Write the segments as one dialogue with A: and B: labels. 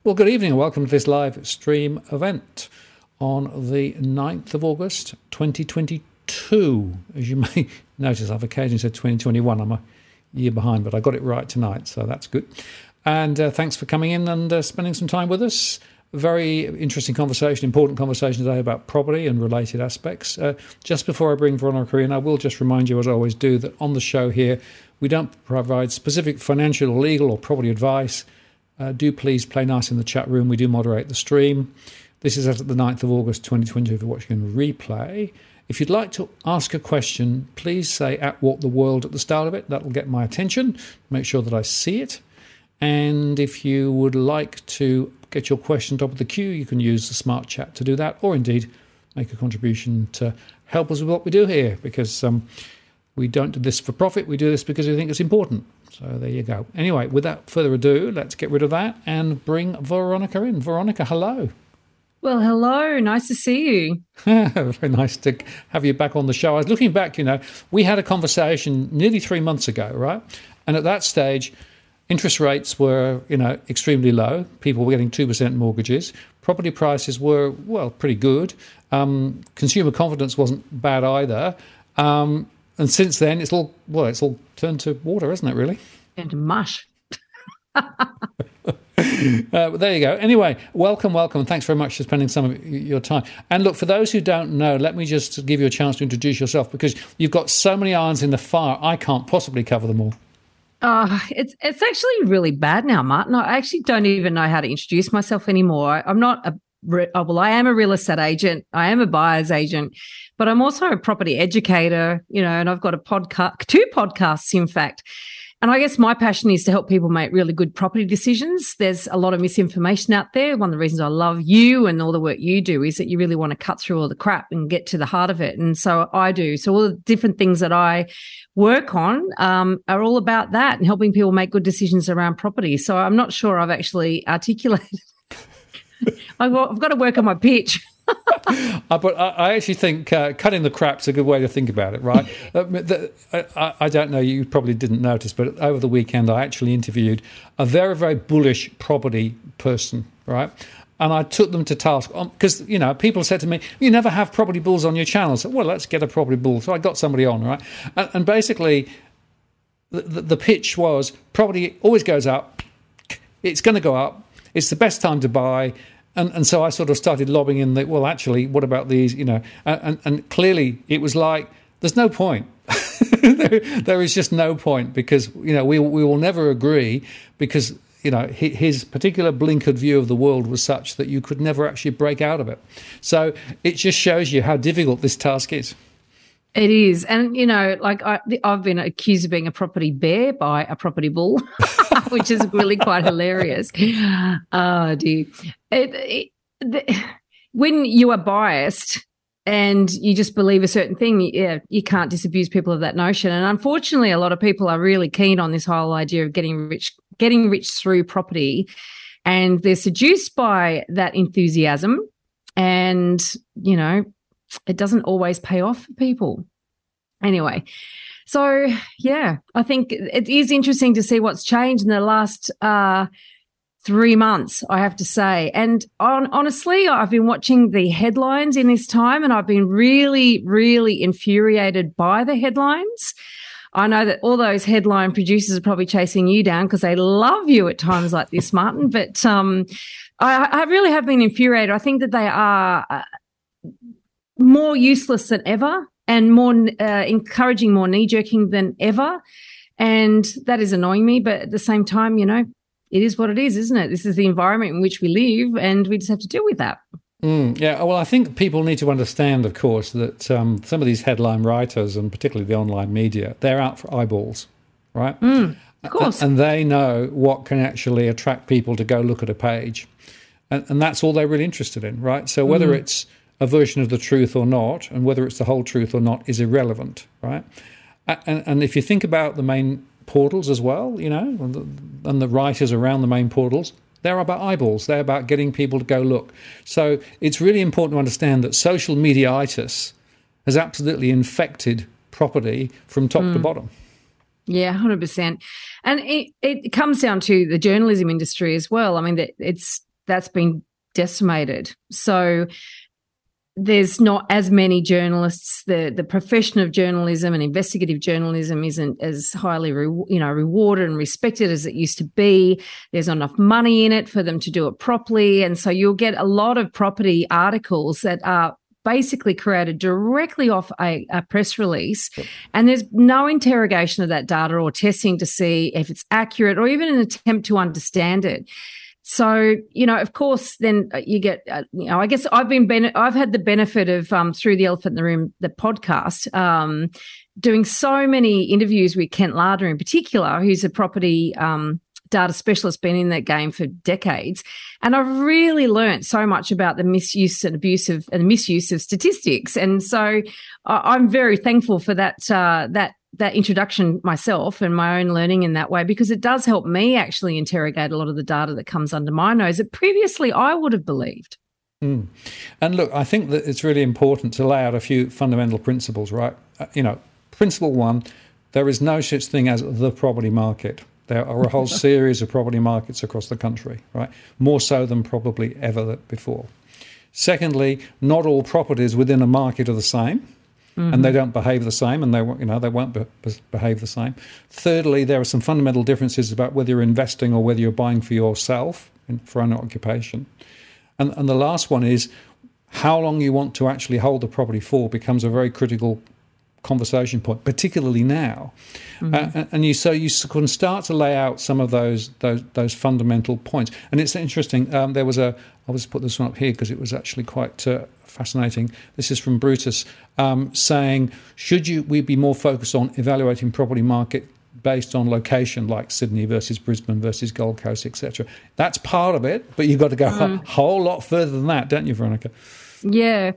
A: Well, good evening and welcome to this live stream event on the 9th of August 2022. As you may notice, I've occasionally said 2021. I'm a year behind, but I got it right tonight, so that's good. And thanks for coming in and spending some time with us. Very interesting conversation, important conversation today about property and related aspects. Just before I bring Veronica in, I will just remind you, as I always do, that on the show here, we don't provide specific financial or legal or property advice. Do please play nice in the chat room. We do moderate the stream. This is at the 9th of August 2020 if you're watching in replay. If you'd like to ask a question, please say @WhatTheWorld at the start of it. That'll get my attention, make sure that I see it. And if you would like to get your question top of the queue, you can use the smart chat to do that, or indeed make a contribution to help us with what we do here, because we don't do this for profit. We do this because we think it's important. So there you go. Anyway, without further ado, let's get rid of that and bring Veronica in. Veronica, hello.
B: Well, hello. Nice to see you.
A: Very nice to have you back on the show. I was looking back, we had a conversation nearly 3 months ago, right? And at that stage, interest rates were, extremely low. People were getting 2% mortgages. Property prices were, pretty good. Consumer confidence wasn't bad either. And since then, it's all turned to water, isn't it, really?
B: And mush.
A: But there you go. Anyway, welcome. And thanks very much for spending some of your time. And look, for those who don't know, let me just give you a chance to introduce yourself, because you've got so many irons in the fire, I can't possibly cover them all.
B: It's actually really bad now, Martin. I actually don't even know how to introduce myself anymore. I'm not I am a real estate agent. I am a buyer's agent, but I'm also a property educator, and I've got a podcast, 2 podcasts, in fact. And I guess my passion is to help people make really good property decisions. There's a lot of misinformation out there. One of the reasons I love you and all the work you do is that you really want to cut through all the crap and get to the heart of it. And so I do. So all the different things that I work on are all about that and helping people make good decisions around property. So I'm not sure I've actually articulated. I've got to work on my pitch.
A: But I actually think cutting the crap's a good way to think about it, right? I don't know, you probably didn't notice, but over the weekend I actually interviewed a very, very bullish property person, right? And I took them to task because, people said to me, you never have property bulls on your channel. So, well, let's get a property bull. So I got somebody on, right? And basically the pitch was property always goes up. It's going to go up. It's the best time to buy. And so I sort of started lobbing in that, well, actually, what about these, and clearly it was like, there's no point. there is just no point because, we will never agree because, his particular blinkered view of the world was such that you could never actually break out of it. So it just shows you how difficult this task is.
B: It is. And, I've been accused of being a property bear by a property bull, which is really quite hilarious. Oh, dear. When you are biased and you just believe a certain thing, you can't disabuse people of that notion. And unfortunately, a lot of people are really keen on this whole idea of getting rich through property, and they're seduced by that enthusiasm. And, it doesn't always pay off for people. Anyway, so, I think it is interesting to see what's changed in the last 3 months, I have to say. And honestly, I've been watching the headlines in this time, and I've been really, really infuriated by the headlines. I know that all those headline producers are probably chasing you down because they love you at times like this, Martin. But I really have been infuriated. I think that they are more useless than ever and more encouraging more knee-jerking than ever. And that is annoying me. But at the same time, it is what it is, isn't it? This is the environment in which we live, and we just have to deal with that.
A: Yeah, well, I think people need to understand, of course, that some of these headline writers, and particularly the online media, they're out for eyeballs, right?
B: Of course.
A: And they know what can actually attract people to go look at a page. And that's all they're really interested in, right? So whether it's a version of the truth or not, and whether it's the whole truth or not is irrelevant, right? And if you think about the main portals as well, and the writers around the main portals, they're about eyeballs. They're about getting people to go look. So it's really important to understand that social media-itis has absolutely infected property from top to bottom.
B: Yeah, 100%. And it comes down to the journalism industry as well. I mean, it's that's been decimated. So there's not as many journalists. The profession of journalism and investigative journalism isn't as highly rewarded and respected as it used to be. There's not enough money in it for them to do it properly. And so you'll get a lot of property articles that are basically created directly off a press release. Yep. And there's no interrogation of that data or testing to see if it's accurate or even an attempt to understand it. So, of course, then you get, I guess I've had the benefit of, through the Elephant in the Room, the podcast, doing so many interviews with Kent Larder in particular, who's a property data specialist, been in that game for decades. And I've really learned so much about the misuse and misuse of statistics. And so I'm very thankful for that introduction myself and my own learning in that way, because it does help me actually interrogate a lot of the data that comes under my nose that previously I would have believed.
A: Mm. And look, I think that it's really important to lay out a few fundamental principles, right? Principle one, there is no such thing as the property market. There are a whole series of property markets across the country, right? More so than probably ever before. Secondly, not all properties within a market are the same. Mm-hmm. And they don't behave the same, and they won't behave the same. Thirdly, there are some fundamental differences about whether you're investing or whether you're buying for yourself, for own occupation. And the last one is how long you want to actually hold the property for becomes a very critical conversation point, particularly now. Mm-hmm. And you can start to lay out some of those fundamental points. And it's interesting. I'll just put this one up here because it was actually quite fascinating. This is from Brutus saying, should we be more focused on evaluating property market based on location, like Sydney versus Brisbane versus Gold Coast, etc. That's part of it, but you've got to go a whole lot further than that, don't you, Veronica?
B: Yeah.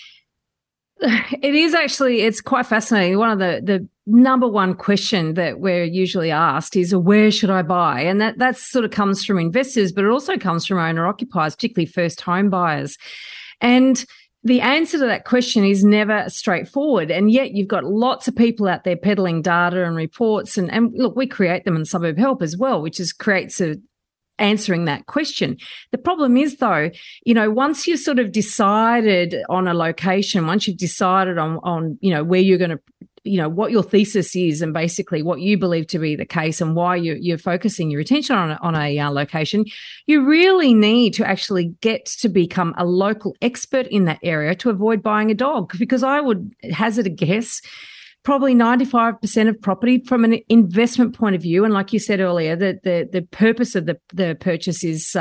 B: It is actually, it's quite fascinating. One of the number one question that we're usually asked is, where should I buy? And that sort of comes from investors, but it also comes from owner-occupiers, particularly first home buyers. And the answer to that question is never straightforward. And yet you've got lots of people out there peddling data and reports. And look, we create them in Suburb Help as well, which creates answering that question. The problem is, though, once you've sort of decided on a location, once you've decided on where you're going to, what your thesis is and basically what you believe to be the case and why you're focusing your attention on a location, you really need to actually get to become a local expert in that area to avoid buying a dog. Because I would hazard a guess, probably 95% of property from an investment point of view, and like you said earlier, the purpose of the purchase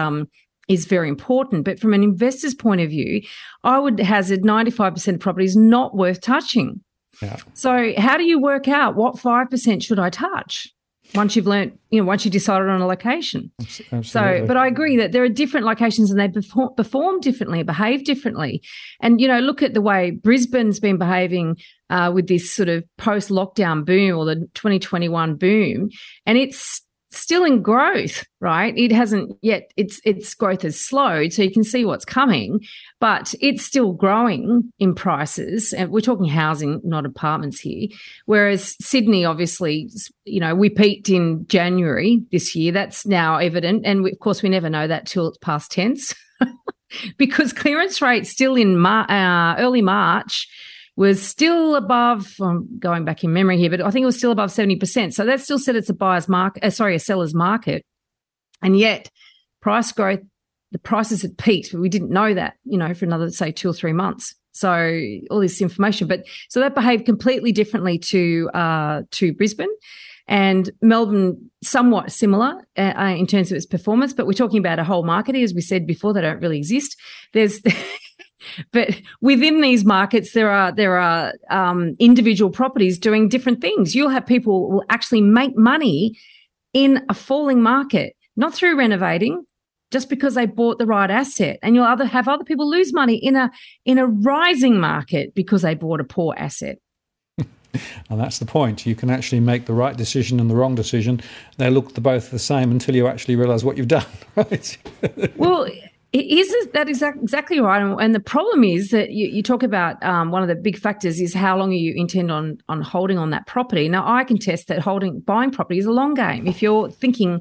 B: is very important. But from an investor's point of view, I would hazard 95% of property is not worth touching. Yeah. So how do you work out what 5% should I touch? Once you've learned, once you decided on a location. Absolutely. So, but I agree that there are different locations and they perform differently, behave differently. And, look at the way Brisbane's been behaving with this sort of post-lockdown boom or the 2021 boom. And it's still in growth, right? It hasn't yet, its growth has slowed, so you can see what's coming, but it's still growing in prices. And we're talking housing, not apartments here. Whereas Sydney, obviously, we peaked in January this year. That's now evident. And of course, we never know that till it's past tense because clearance rates still in early March was still above, I'm going back in memory here, but I think it was still above 70%. So that still said it's a seller's market. And yet price growth, the prices had peaked, but we didn't know that, for another, say, 2 or 3 months. So all this information, but so that behaved completely differently to Brisbane. And Melbourne, somewhat similar in terms of its performance, but we're talking about a whole market. As we said before, they don't really exist. But within these markets, there are individual properties doing different things. You'll have people who will actually make money in a falling market, not through renovating, just because they bought the right asset. And you'll have other people lose money in a rising market because they bought a poor asset.
A: And that's the point. You can actually make the right decision and the wrong decision. They look both the same until you actually realise what you've done, right?
B: Well, that is exactly right. And the problem is that you talk about one of the big factors is how long you intend on holding on that property. Now, I can test that buying property is a long game. If you're thinking,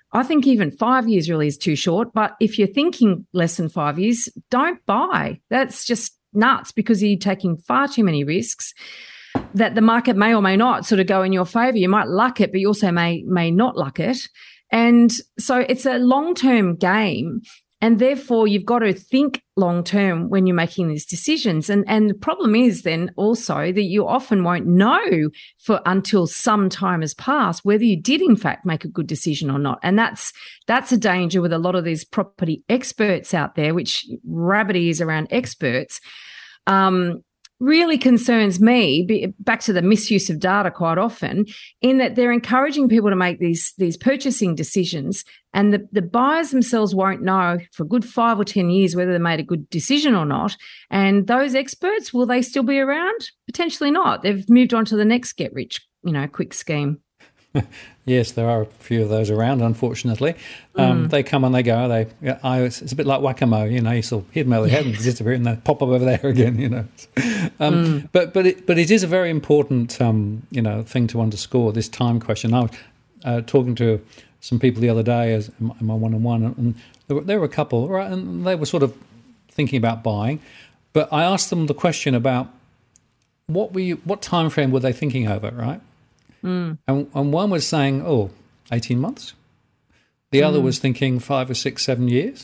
B: I think even 5 years really is too short. But if you're thinking less than 5 years, don't buy. That's just nuts, because you're taking far too many risks that the market may or may not sort of go in your favor. You might luck it, but you also may not luck it. And so it's a long-term game. And therefore, you've got to think long-term when you're making these decisions. And the problem is then also that you often won't know until some time has passed whether you did, in fact, make a good decision or not. And that's a danger with a lot of these property experts out there, which rabbit ears around experts. Really concerns me, back to the misuse of data quite often, in that they're encouraging people to make these purchasing decisions, and the buyers themselves won't know for a good 5 or 10 years whether they made a good decision or not. And those experts, will they still be around? Potentially not. They've moved on to the next get rich, quick scheme.
A: Yes, there are a few of those around, unfortunately. They come and they go. It's a bit like whack-a-mole, you sort of hit them over the head and disappear, and they pop up over there again, But it is a very important, thing to underscore, this time question. I was talking to some people the other day in my one-on-one, and there were a couple, right, and they were sort of thinking about buying, but I asked them the question about what time frame were they thinking over, right? And one was saying, 18 months. The other was thinking 5 or 6, 7 years.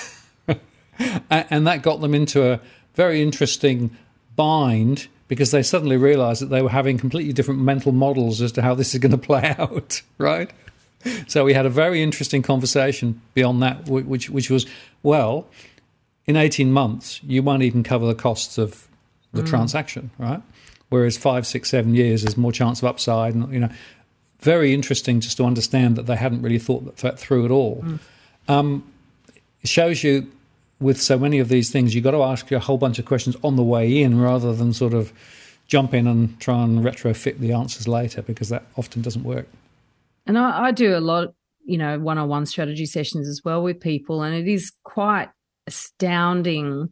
A: And that got them into a very interesting bind, because they suddenly realised that they were having completely different mental models as to how this is going to play out, right? So we had a very interesting conversation beyond that, which was, well, in 18 months, you won't even cover the costs of the transaction, right? Whereas 5, 6, 7 years, there's more chance of upside. And, very interesting just to understand that they hadn't really thought that through at all. It shows you, with so many of these things, you've got to ask a whole bunch of questions on the way in, rather than sort of jump in and try and retrofit the answers later, because that often doesn't work.
B: And I do a lot, one-on-one strategy sessions as well with people, and it is quite astounding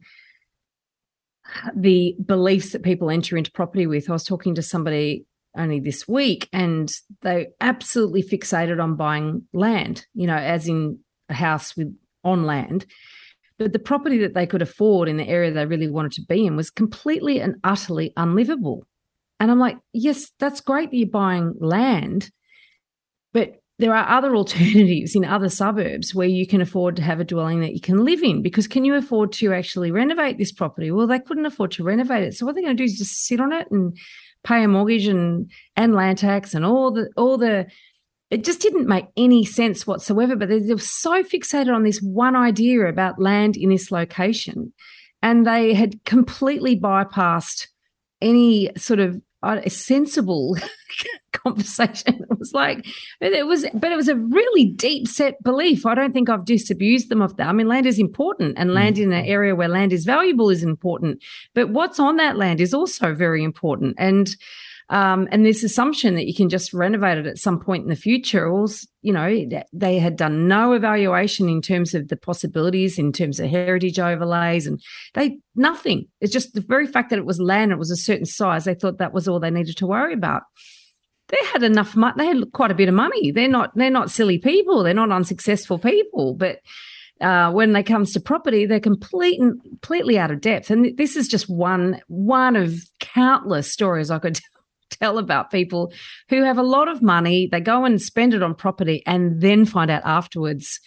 B: the beliefs that people enter into property with. I was talking to somebody only this week, and they absolutely fixated on buying land, as in a house on land. But the property that they could afford in the area they really wanted to be in was completely and utterly unlivable. And I'm like, yes, that's great that you're buying land, but there are other alternatives in other suburbs where you can afford to have a dwelling that you can live in, because can you afford to actually renovate this property? Well, they couldn't afford to renovate it. So what they're going to do is just sit on it and pay a mortgage and land tax and all the it just didn't make any sense whatsoever. But they were so fixated on this one idea about land in this location, and they had completely bypassed any sort of a sensible conversation. It was like, but it was a really deep set belief. I don't think I've disabused them of that. I mean, land is important, and land in an area where land is valuable is important, but what's on that land is also very important. And this assumption that you can just renovate it at some point in the future, they had done no evaluation in terms of the possibilities, in terms of heritage overlays, and nothing. It's just the very fact that it was land, it was a certain size. They thought that was all they needed to worry about. They had enough money. They had quite a bit of money. They're not silly people. They're not unsuccessful people. But when it comes to property, they're completely out of depth. And this is just one of countless stories I could tell about people who have a lot of money. They go and spend it on property, and then find out afterwards,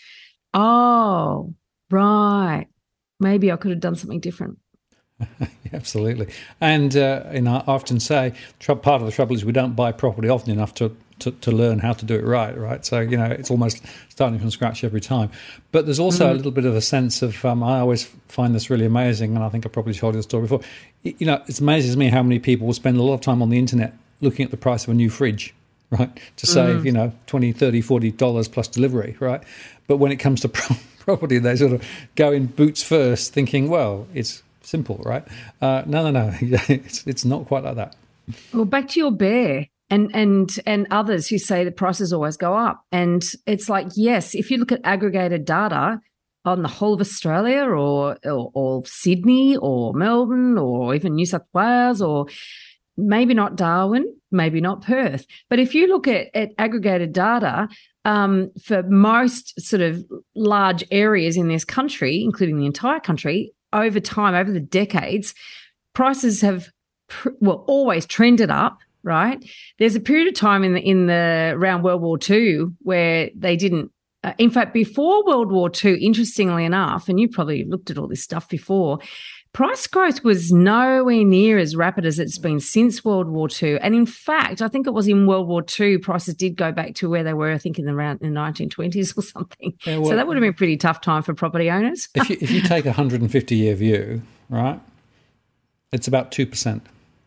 B: oh, right, maybe I could have done something different.
A: Absolutely. And I often say part of the trouble is we don't buy property often enough to learn how to do it right? So, it's almost starting from scratch every time. But there's also a little bit of a sense of, I always find this really amazing, and I think I probably told you the story before. It amazes me how many people will spend a lot of time on the internet looking at the price of a new fridge, right, to save, $20, $30, $40 plus delivery, right? But when it comes to property, they sort of go in boots first, thinking, well, it's simple, right? No. It's not quite like that.
B: Well, back to your bear and others who say the prices always go up. And it's like, yes, if you look at aggregated data on the whole of Australia or Sydney or Melbourne or even New South Wales, or maybe not Darwin, maybe not Perth. But if you look at aggregated data, for most sort of large areas in this country, including the entire country, over time, over the decades, prices have always trended up, right? There's a period of time in the around World War II where they didn't. In fact, before World War II, interestingly enough, and you probably looked at all this stuff before, price growth was nowhere near as rapid as it's been since World War II. And in fact, I think it was in World War II, prices did go back to where they were, I think, in the 1920s or something. Yeah, well, so that would have been a pretty tough time for property owners.
A: If you take a 150-year view, right, it's about 2%.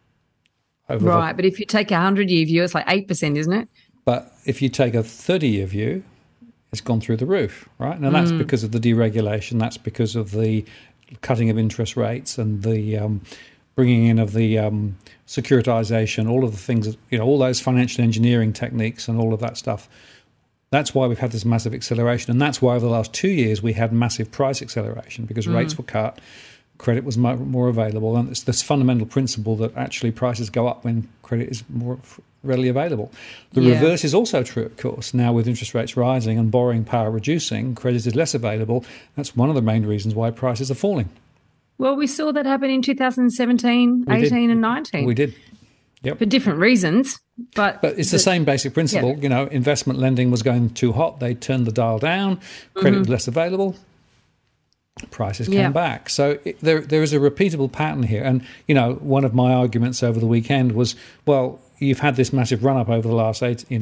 B: Right, but if you take a 100-year view, it's like 8%, isn't it?
A: But if you take a 30-year view, it's gone through the roof, right? And that's because of the deregulation. That's because of the cutting of interest rates and the bringing in of the securitization, all of the things, all those financial engineering techniques and all of that stuff. That's why we've had this massive acceleration. And that's why over the last 2 years we had massive price acceleration because rates were cut, credit was more available. And it's this fundamental principle that actually prices go up when credit is more readily available. The reverse is also true, of course. Now with interest rates rising and borrowing power reducing, credit is less available. That's one of the main reasons why prices are falling.
B: Well, we saw that happen in 2017, 18 and 19.
A: We did. Yep.
B: For different reasons. But
A: it's the same basic principle. Yeah. Investment lending was going too hot. They turned the dial down. Credit was less available. Prices came back. So there is a repeatable pattern here. And, one of my arguments over the weekend was, well, you've had this massive run-up over the last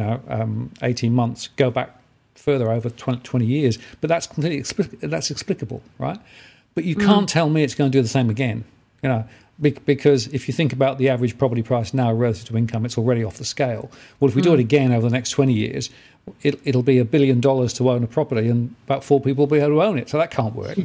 A: 18 months. Go back further over 20 years. But that's completely that's explicable, right? But you can't tell me it's going to do the same again, because if you think about the average property price now relative to income, it's already off the scale. Well, if we do it again over the next 20 years, it'll be $1 billion to own a property and about 4 people will be able to own it. So that can't work.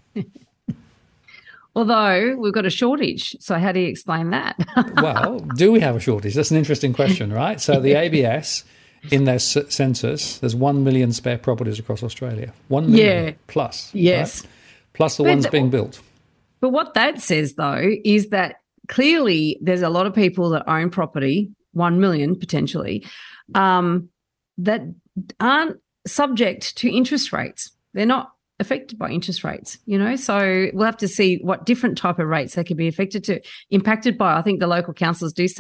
B: Although we've got a shortage. So how do you explain that?
A: Well, do we have a shortage? That's an interesting question, right? So the ABS, in their census, there's 1 million spare properties across Australia. 1 million plus.
B: Yes.
A: Right? Plus the ones being built.
B: But what that says, though, is that clearly there's a lot of people that own property, 1 million potentially, that aren't subject to interest rates. They're not affected by interest rates, so we'll have to see what different type of rates they could be impacted by. I think the local councils do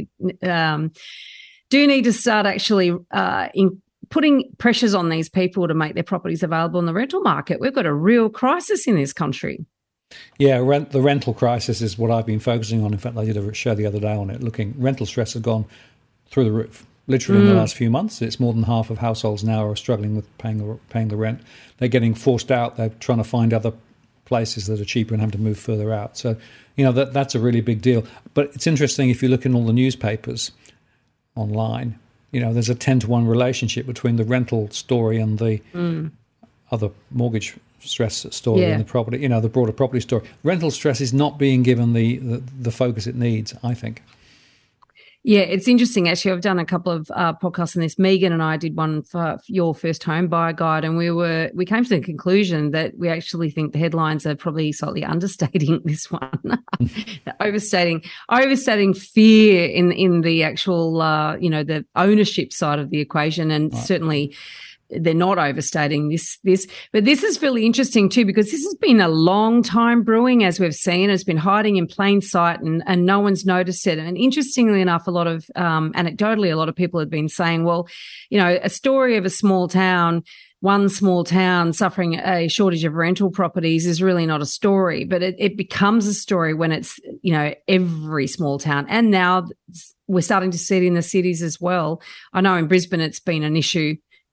B: need to start actually in putting pressures on these people to make their properties available in the rental market. We've got a real crisis in this country.
A: Yeah, the rental crisis is what I've been focusing on. In fact, I did a show the other day on it, rental stress has gone through the roof. Literally in the last few months, it's more than half of households now are struggling with paying the rent. They're getting forced out. They're trying to find other places that are cheaper and have to move further out. So, that's a really big deal. But it's interesting if you look in all the newspapers online, there's a 10-to-1 relationship between the rental story and the other mortgage stress story in the property, the broader property story. Rental stress is not being given the focus it needs, I think.
B: Yeah, it's interesting. Actually, I've done a couple of podcasts on this. Megan and I did one for your first home buyer guide, and we came to the conclusion that we actually think the headlines are probably slightly understating this one, overstating fear in the actual the ownership side of the equation, and certainly they're not overstating this. But this is really interesting too, because this has been a long time brewing, as we've seen. It's been hiding in plain sight and no one's noticed it. And interestingly enough, anecdotally, a lot of people have been saying, well, a story of one small town suffering a shortage of rental properties is really not a story, but it becomes a story when it's, every small town. And now we're starting to see it in the cities as well. I know in Brisbane it's been an issue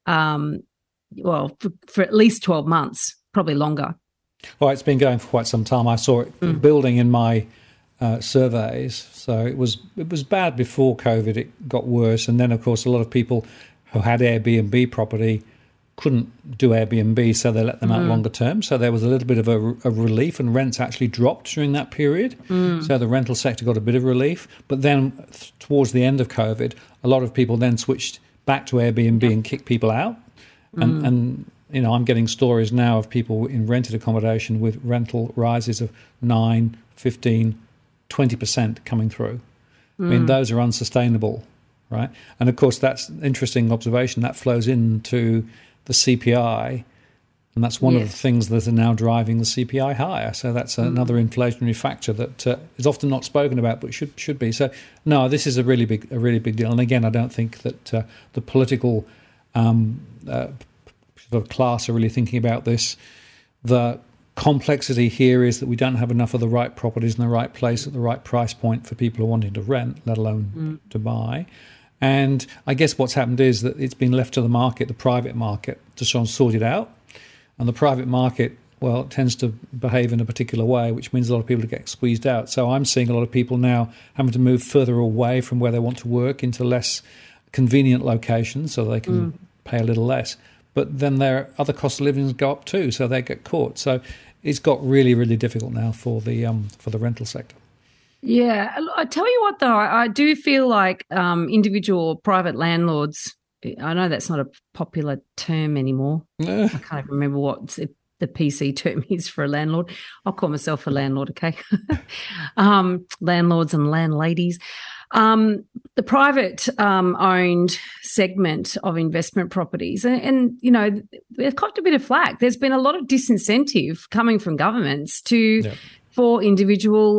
B: for at least 12 months, probably longer.
A: Well, it's been going for quite some time. I saw it building in my surveys. So it was bad before COVID. It got worse. And then, of course, a lot of people who had Airbnb property couldn't do Airbnb, so they let them out longer term. So there was a little bit of a relief, and rents actually dropped during that period. So the rental sector got a bit of relief. But then towards the end of COVID, a lot of people then switched back to Airbnb and kick people out. And I'm getting stories now of people in rented accommodation with rental rises of 9, 15, 20% coming through. I mean, those are unsustainable right? And of course, that's an interesting observation. That flows into the CPI, and that's one of the things that are now driving the CPI higher. So that's another inflationary factor that is often not spoken about, but should be. So no, this is a really big deal. And again, I don't think that the political sort of class are really thinking about this. The complexity here is that we don't have enough of the right properties in the right place at the right price point for people who are wanting to rent, let alone to buy. And I guess what's happened is that it's been left to the market, the private market, to try and sort it out. And the private market, well, it tends to behave in a particular way, which means a lot of people get squeezed out. So I'm seeing a lot of people now having to move further away from where they want to work into less convenient locations so they can pay a little less. But then their other cost of living go up too, so they get caught. So it's got really, really difficult now for the rental sector.
B: Yeah, I tell you what, though, I do feel like individual private landlords, I know that's not a popular term anymore. I can't remember what the PC term is for a landlord. I'll call myself a landlord, okay? Landlords and landladies. The private owned segment of investment properties, and you know, they've copped a bit of flack. There's been a lot of disincentive coming from governments for individual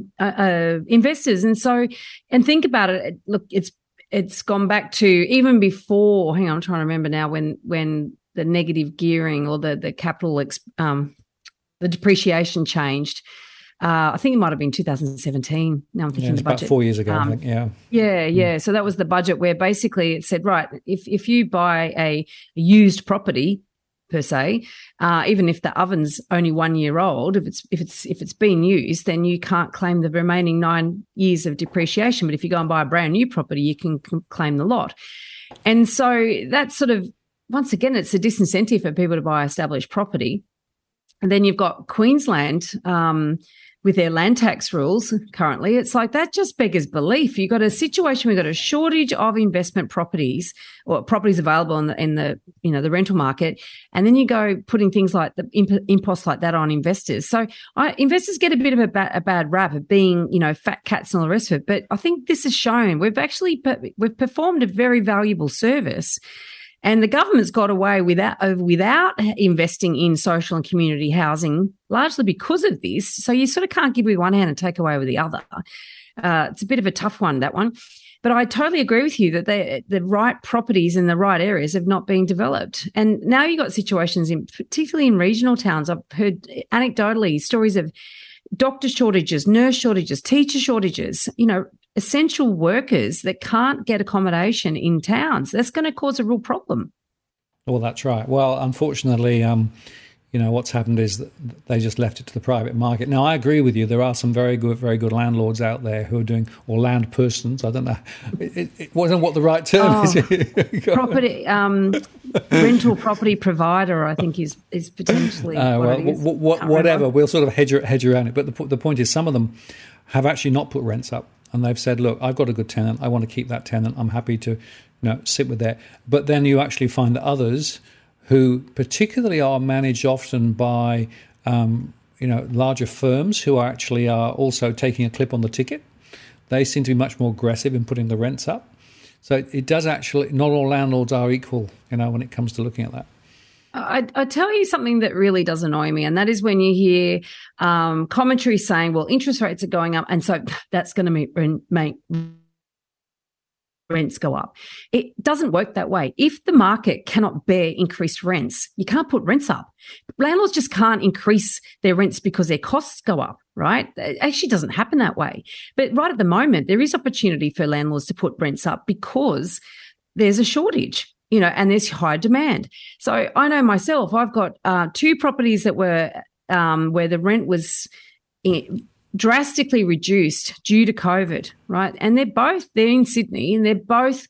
B: investors, and think about it. Look, it's gone back to even before. Hang on, I'm trying to remember now when the negative gearing or the capital the depreciation changed. I think it might have been 2017. Now I'm thinking the budget.
A: About 4 years ago, I think,
B: Yeah. So that was the budget where basically it said, right, if you buy a used property per se, even if the oven's only 1 year old, if it's been used, then you can't claim the remaining 9 years of depreciation. But if you go and buy a brand new property, you can claim the lot. And so that's sort of, once again, it's a disincentive for people to buy established property. And then you've got Queensland with their land tax rules currently. It's like that just beggars belief. You've got a situation, we've got a shortage of investment properties or properties available in the rental market, and then you go putting things like the imposts like that on investors. So investors get a bit of a bad rap of being, fat cats and all the rest of it. But I think this has shown we've performed a very valuable service. And the government's got away without investing in social and community housing, largely because of this. So you sort of can't give with one hand and take away with the other. It's a bit of a tough one, that one. But I totally agree with you that the right properties in the right areas have not been developed. And now you've got situations, particularly in regional towns. I've heard anecdotally stories of doctor shortages, nurse shortages, teacher shortages, essential workers that can't get accommodation in towns. That's going to cause a real problem.
A: Well, that's right. Well, unfortunately, what's happened is that they just left it to the private market. Now, I agree with you. There are some very good landlords out there who are doing, or land persons. I don't know. It wasn't what the right term is.
B: Property, rental property provider, I think is potentially
A: whatever. We'll sort of hedge around it. But the point is, some of them have actually not put rents up. And they've said, look, I've got a good tenant. I want to keep that tenant. I'm happy to, sit with that. But then you actually find others who particularly are managed often by, larger firms who are also taking a clip on the ticket. They seem to be much more aggressive in putting the rents up. So it does actually, not all landlords are equal, when it comes to looking at that.
B: I tell you something that really does annoy me, and that is when you hear commentary saying, well, interest rates are going up, and so that's going to make rents go up. It doesn't work that way. If the market cannot bear increased rents, you can't put rents up. Landlords just can't increase their rents because their costs go up, right? It actually doesn't happen that way. But right at the moment, there is opportunity for landlords to put rents up because there's a shortage. And there's high demand. So I know myself, I've got 2 properties that were where the rent was drastically reduced due to COVID, right? And they're in Sydney, and they're both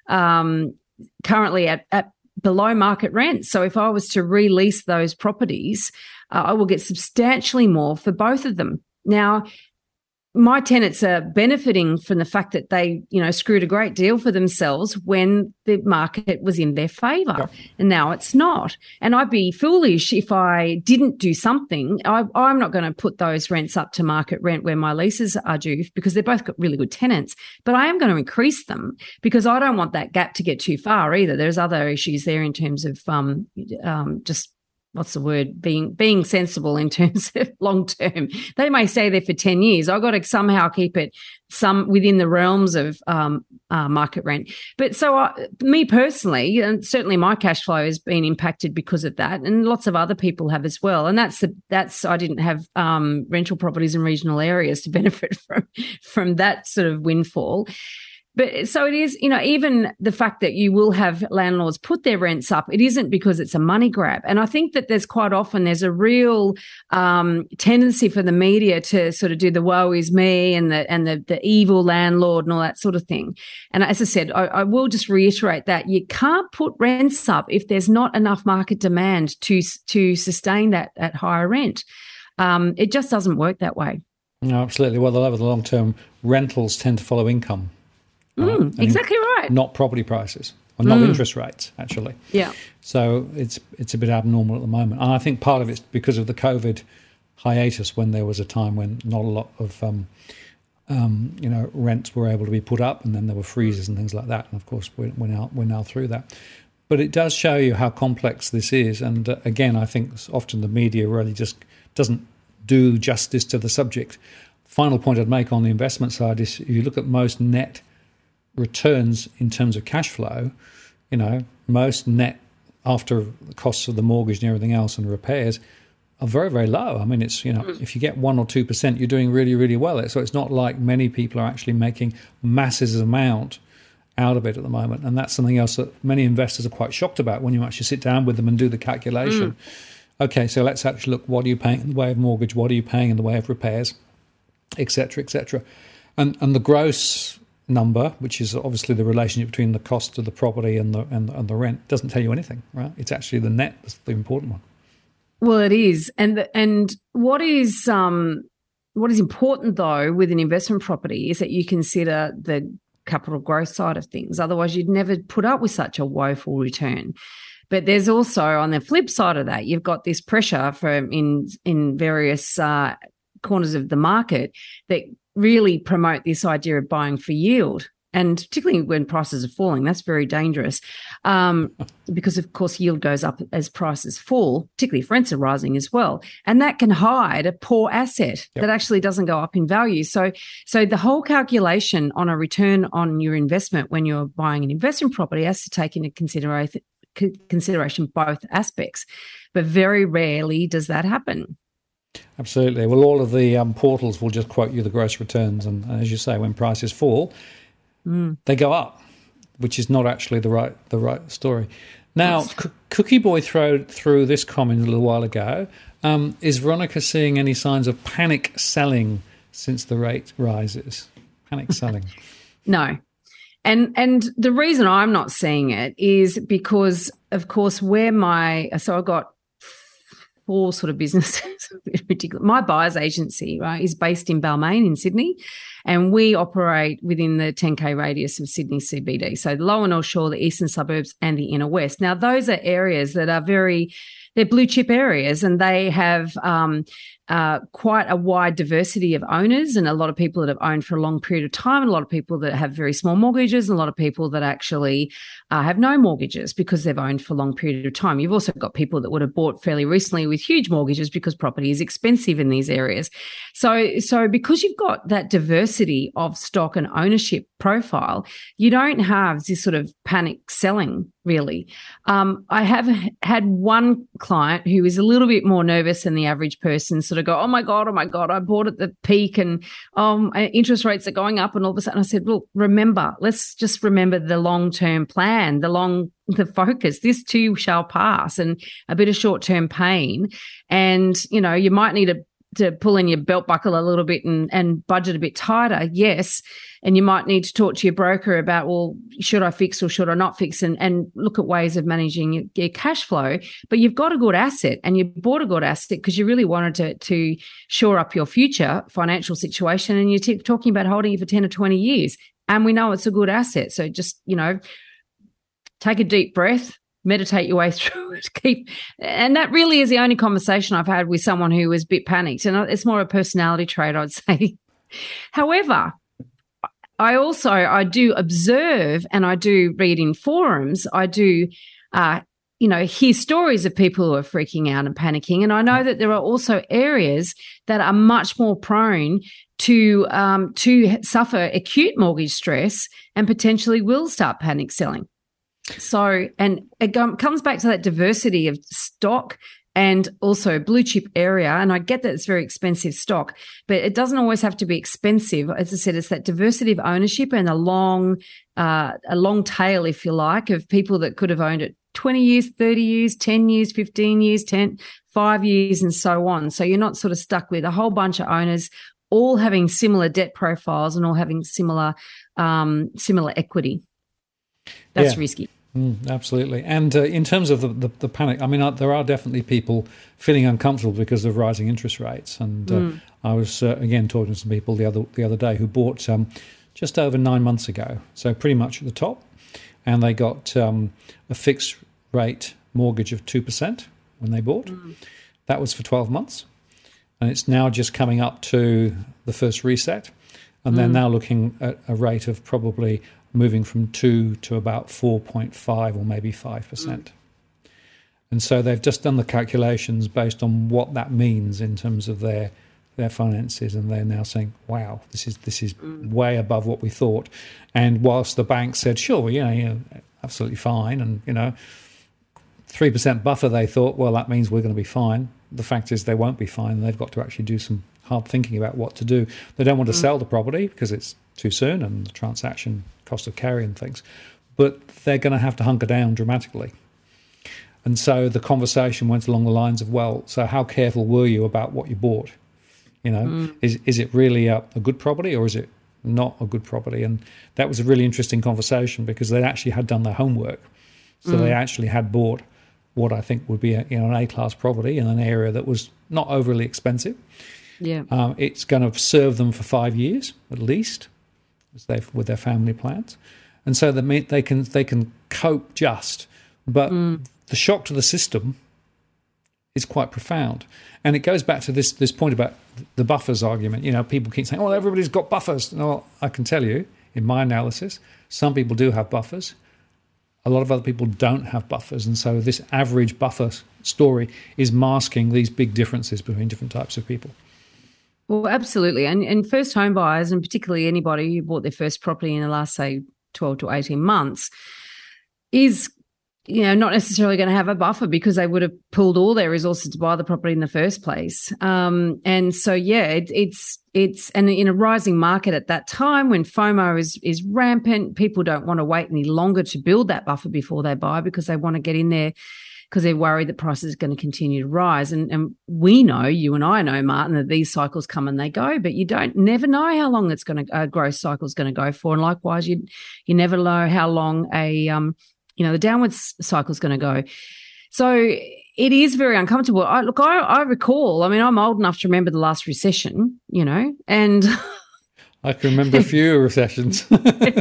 B: currently at below market rent. So if I was to release those properties, I will get substantially more for both of them. Now, my tenants are benefiting from the fact that they, screwed a great deal for themselves when the market was in their favour.
A: Yep.
B: And now it's not. And I'd be foolish if I didn't do something. I'm not going to put those rents up to market rent where my leases are due, because they've both got really good tenants. But I am going to increase them, because I don't want that gap to get too far either. There's other issues there in terms of just, what's the word, being sensible in terms of long term. They may stay there for 10 years. I've got to somehow keep it within the realms of market rent. But so me personally, and certainly my cash flow has been impacted because of that, and lots of other people have as well. And that's I didn't have rental properties in regional areas to benefit from that sort of windfall. But so it is, even the fact that you will have landlords put their rents up, it isn't because it's a money grab. And I think that there's a real tendency for the media to sort of do the woe is me and the evil landlord and all that sort of thing. And as I said, I will just reiterate that you can't put rents up if there's not enough market demand to sustain that at higher rent. It just doesn't work that way.
A: No, absolutely. Well, the long-term rentals tend to follow income.
B: Exactly right.
A: Not property prices, or not interest rates, actually.
B: Yeah.
A: So it's a bit abnormal at the moment. And I think part of it's because of the COVID hiatus, when there was a time when not a lot of rents were able to be put up, and then there were freezes and things like that. And of course, we're now through that. But it does show you how complex this is. And again, I think often the media really just doesn't do justice to the subject. Final point I'd make on the investment side is, if you look at most net returns in terms of cash flow, most net after the costs of the mortgage and everything else and repairs are very, very low. I mean, it's, if you get 1 or 2%, you're doing really, really well. So it's not like many people are actually making masses amount out of it at the moment. And that's something else that many investors are quite shocked about when you actually sit down with them and do the calculation. Okay, so let's actually look, what are you paying in the way of mortgage? What are you paying in the way of repairs, et cetera, et cetera. And the gross number, which is obviously the relationship between the cost of the property and the rent, doesn't tell you anything, right? It's actually the net that's the important one.
B: Well, it is, and what is important though with an investment property is that you consider the capital growth side of things. Otherwise, you'd never put up with such a woeful return. But there's also, on the flip side of that, you've got this pressure in various corners of the market that really promote this idea of buying for yield. And particularly when prices are falling, that's very dangerous, because, of course, yield goes up as prices fall, particularly if rents are rising as well. And that can hide a poor asset that actually doesn't go up in value. So the whole calculation on a return on your investment when you're buying an investment property has to take into consideration both aspects. But very rarely does that happen.
A: Absolutely. Well, all of the portals will just quote you the gross returns. And as you say, when prices fall, they go up, which is not actually the right story. Now, Cookie Boy threw this comment a little while ago. Is Veronica seeing any signs of panic selling since the rate rises? Panic selling?
B: No. And the reason I'm not seeing it is because, of course, I've got 4 sort of businesses. Ridiculous. My buyer's agency, right, is based in Balmain in Sydney, and we operate within the 10K radius of Sydney CBD. So the lower North Shore, the eastern suburbs, and the inner west. Now, those are areas that are they're blue chip areas, and they have quite a wide diversity of owners, and a lot of people that have owned for a long period of time, and a lot of people that have very small mortgages, and a lot of people that actually have no mortgages because they've owned for a long period of time. You've also got people that would have bought fairly recently with huge mortgages because property is expensive in these areas. So because you've got that diversity of stock and ownership profile, you don't have this sort of panic selling, really. I have had one client who is a little bit more nervous than the average person, sort of go, oh my God, I bought at the peak and interest rates are going up, and all of a sudden I said, look, let's just remember the long-term plan, the focus. This too shall pass, and a bit of short-term pain. And, you might need to pull in your belt buckle a little bit and budget a bit tighter, yes. And you might need to talk to your broker about, well, should I fix or should I not fix, and look at ways of managing your cash flow. But you've got a good asset and you bought a good asset because you really wanted to shore up your future financial situation, and you're talking about holding it for 10 or 20 years. And we know it's a good asset. So just, take a deep breath, meditate your way through it. And that really is the only conversation I've had with someone who was a bit panicked. And it's more a personality trait, I'd say. However, I do observe and I do read in forums. I do, hear stories of people who are freaking out and panicking. And I know that there are also areas that are much more prone to suffer acute mortgage stress and potentially will start panic selling. So, and it comes back to that diversity of stock and also blue chip area. And I get that it's very expensive stock, but it doesn't always have to be expensive. As I said, it's that diversity of ownership and a long tail, if you like, of people that could have owned it 20 years, 30 years, 10 years, 15 years, 5 years, and so on. So you're not sort of stuck with a whole bunch of owners all having similar debt profiles and all having similar equity. That's risky.
A: Absolutely. And in terms of the panic, I mean, there are definitely people feeling uncomfortable because of rising interest rates. And I was, again, talking to some people the other day who bought just over 9 months ago, so pretty much at the top. And they got a fixed rate mortgage of 2% when they bought. That was for 12 months. And it's now just coming up to the first reset. And they're now looking at a rate of probably moving from 2 to about 4.5 or maybe 5%. And so they've just done the calculations based on what that means in terms of their finances, and they're now saying, wow, this is way above what we thought. And whilst the bank said, sure, absolutely fine, and 3% buffer, they thought, well, that means we're going to be fine. The fact is they won't be fine, and they've got to actually do some hard thinking about what to do. They don't want to sell the property because it's too soon and the transaction cost of carry and things, but they're going to have to hunker down dramatically. And so the conversation went along the lines of, well, so how careful were you about what you bought? Is it really a good property or is it not a good property? And that was a really interesting conversation because they actually had done their homework. So they actually had bought what I think would be an A-class property in an area that was not overly expensive.
B: Yeah,
A: it's going to serve them for 5 years at least, with their family plans, and so they can cope just. But the shock to the system is quite profound, and it goes back to this point about the buffers argument. People keep saying, "Oh, everybody's got buffers." No, I can tell you, in my analysis, some people do have buffers. A lot of other people don't have buffers, and so this average buffer story is masking these big differences between different types of people.
B: Well, absolutely. And first home buyers, and particularly anybody who bought their first property in the last, say, 12 to 18 months, is, not necessarily going to have a buffer because they would have pulled all their resources to buy the property in the first place. And so, it's and in a rising market at that time when FOMO is rampant, people don't want to wait any longer to build that buffer before they buy because they want to get in there because they're worried that prices are going to continue to rise. And we know, you and I know, Martin, that these cycles come and they go, but you never know how long it's going to growth cycle is going to go for. And likewise, you never know how long the downwards cycle is going to go. So it is very uncomfortable. I recall, I'm old enough to remember the last recession, and
A: I can remember a few recessions.
B: So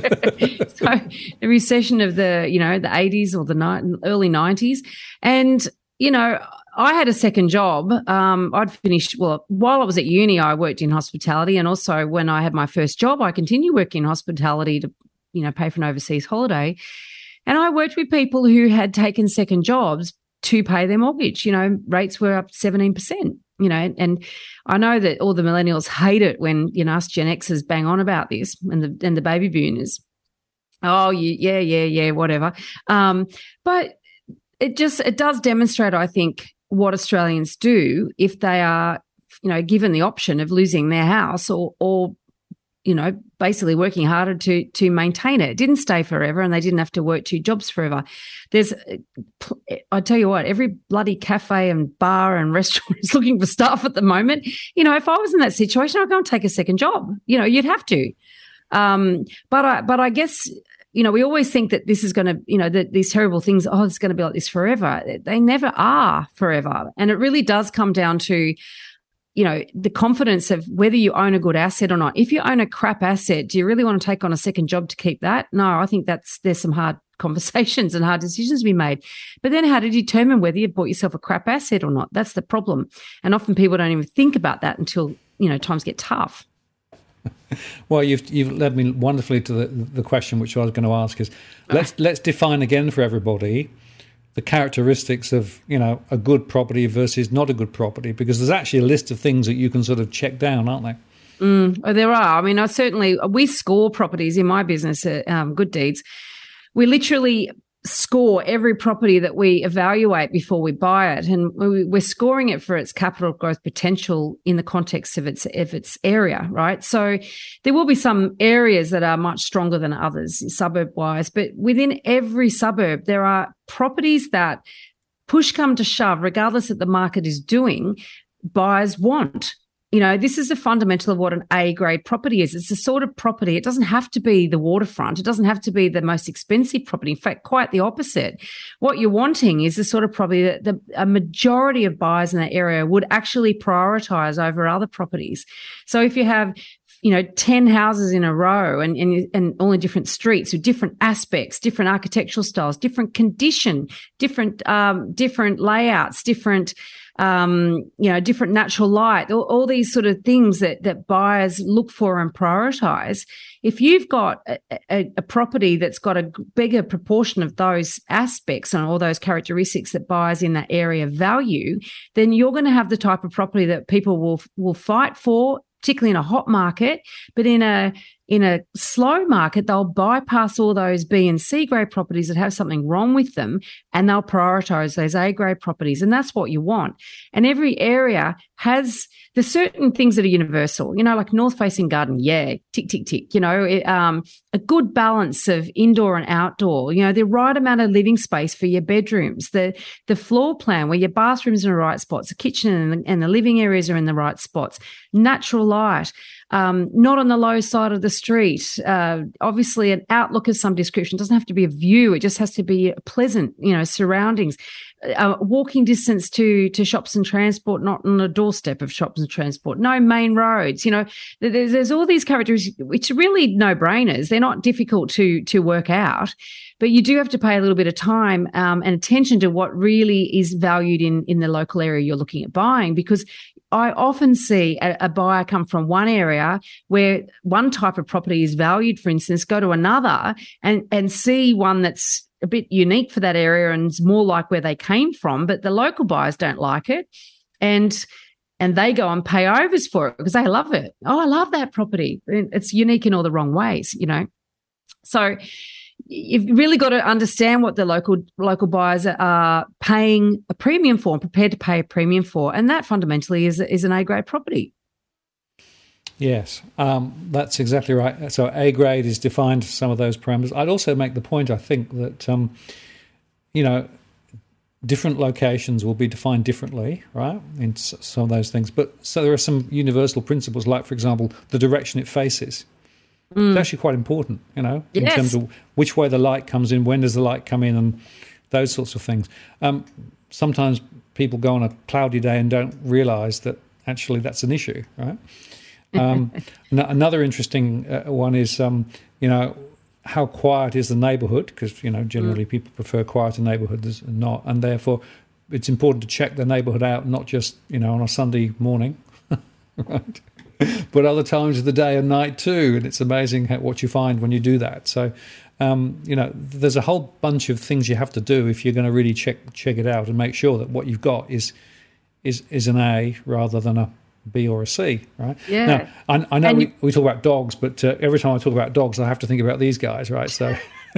B: the recession of the 80s or the early 90s. And, I had a second job. I'd finished, while I was at uni, I worked in hospitality. And also when I had my first job, I continued working in hospitality to, pay for an overseas holiday. And I worked with people who had taken second jobs to pay their mortgage. Rates were up 17%. And I know that all the millennials hate it when, us Gen Xers bang on about this and the baby boomers. Oh, yeah, whatever. But it does demonstrate, I think, what Australians do if they are, given the option of losing their house or basically working harder to maintain it. It didn't stay forever, and they didn't have to work 2 jobs forever. I tell you what, every bloody cafe and bar and restaurant is looking for staff at the moment. You know, if I was in that situation, I'd go and take a second job. You know, you'd have to. But I guess, you know, we always think that this is going to, you know, that these terrible things, it's going to be like this forever. They never are forever. And it really does come down to, you know, the confidence of whether you own a good asset or not. If you own a crap asset, do you really want to take on a second job to keep that? No, I think there's some hard conversations and hard decisions to be made. But then how to determine whether you've bought yourself a crap asset or not? That's the problem. And often people don't even think about that until, you know, times get tough.
A: Well, you've led me wonderfully to the question which I was going to ask is let's define again for everybody the characteristics of, you know, a good property versus not a good property, because there's actually a list of things that you can sort of check down, aren't there?
B: There are. I mean, we score properties in my business at Good Deeds. We literally score every property that we evaluate before we buy it, and we're scoring it for its capital growth potential in the context of its area, right? So there will be some areas that are much stronger than others suburb-wise, but within every suburb there are properties that, push come to shove, regardless of what the market is doing, buyers want. You know, this is a fundamental of what an A-grade property is. It's a sort of property. It doesn't have to be the waterfront. It doesn't have to be the most expensive property. In fact, quite the opposite. What you're wanting is the sort of property that a majority of buyers in that area would actually prioritise over other properties. So if you have, you know, 10 houses in a row and all in different streets with different aspects, different architectural styles, different condition, different layouts, different different natural light, all these sort of things that buyers look for and prioritise. If you've got a property that's got a bigger proportion of those aspects and all those characteristics that buyers in that area value, then you're going to have the type of property that people will fight for, particularly in a hot market. But in a slow market, they'll bypass all those B and C grade properties that have something wrong with them, and they'll prioritise those A grade properties. And that's what you want. And every area there's certain things that are universal, you know, like north facing garden. Yeah. Tick, tick, tick. You know, a good balance of indoor and outdoor, you know, the right amount of living space for your bedrooms, the floor plan where your bathrooms are in the right spots, the kitchen and the living areas are in the right spots, natural light, not on the low side of the street. Obviously an outlook of some description. It doesn't have to be a view. It just has to be pleasant, you know, surroundings. Walking distance to shops and transport, not on a doorstep of shops and transport. No main roads. You know, there's all these characteristics which are really no-brainers. They're not difficult to work out, but you do have to pay a little bit of time and attention to what really is valued in the local area you're looking at buying, because I often see a buyer come from one area where one type of property is valued, for instance, go to another and see one that's a bit unique for that area and it's more like where they came from, but the local buyers don't like it. And they go and pay overs for it because they love it. Oh, I love that property. It's unique in all the wrong ways, you know. So you've really got to understand what the local buyers are paying a premium for and prepared to pay a premium for. And that fundamentally is an A-grade property.
A: Yes, that's exactly right. So A grade is defined some of those parameters. I'd also make the point, I think, that, you know, different locations will be defined differently, right, in some of those things. But so there are some universal principles, like, for example, the direction it faces. It's actually quite important, you know, in terms of which way the light comes in, when does the light come in, and those sorts of things. Sometimes people go on a cloudy day and don't realise that actually that's an issue, right? Another interesting one is, you know, how quiet is the neighbourhood? Because, you know, generally people prefer quieter neighbourhoods than not, and therefore it's important to check the neighbourhood out, not just, you know, on a Sunday morning, right? But other times of the day and night too. And it's amazing what you find when you do that. So, you know, there's a whole bunch of things you have to do if you're going to really check it out and make sure that what you've got is an A rather than a B or a C, right?
B: Yeah.
A: Now, I know we talk about dogs, but every time I talk about dogs, I have to think about these guys, right? So,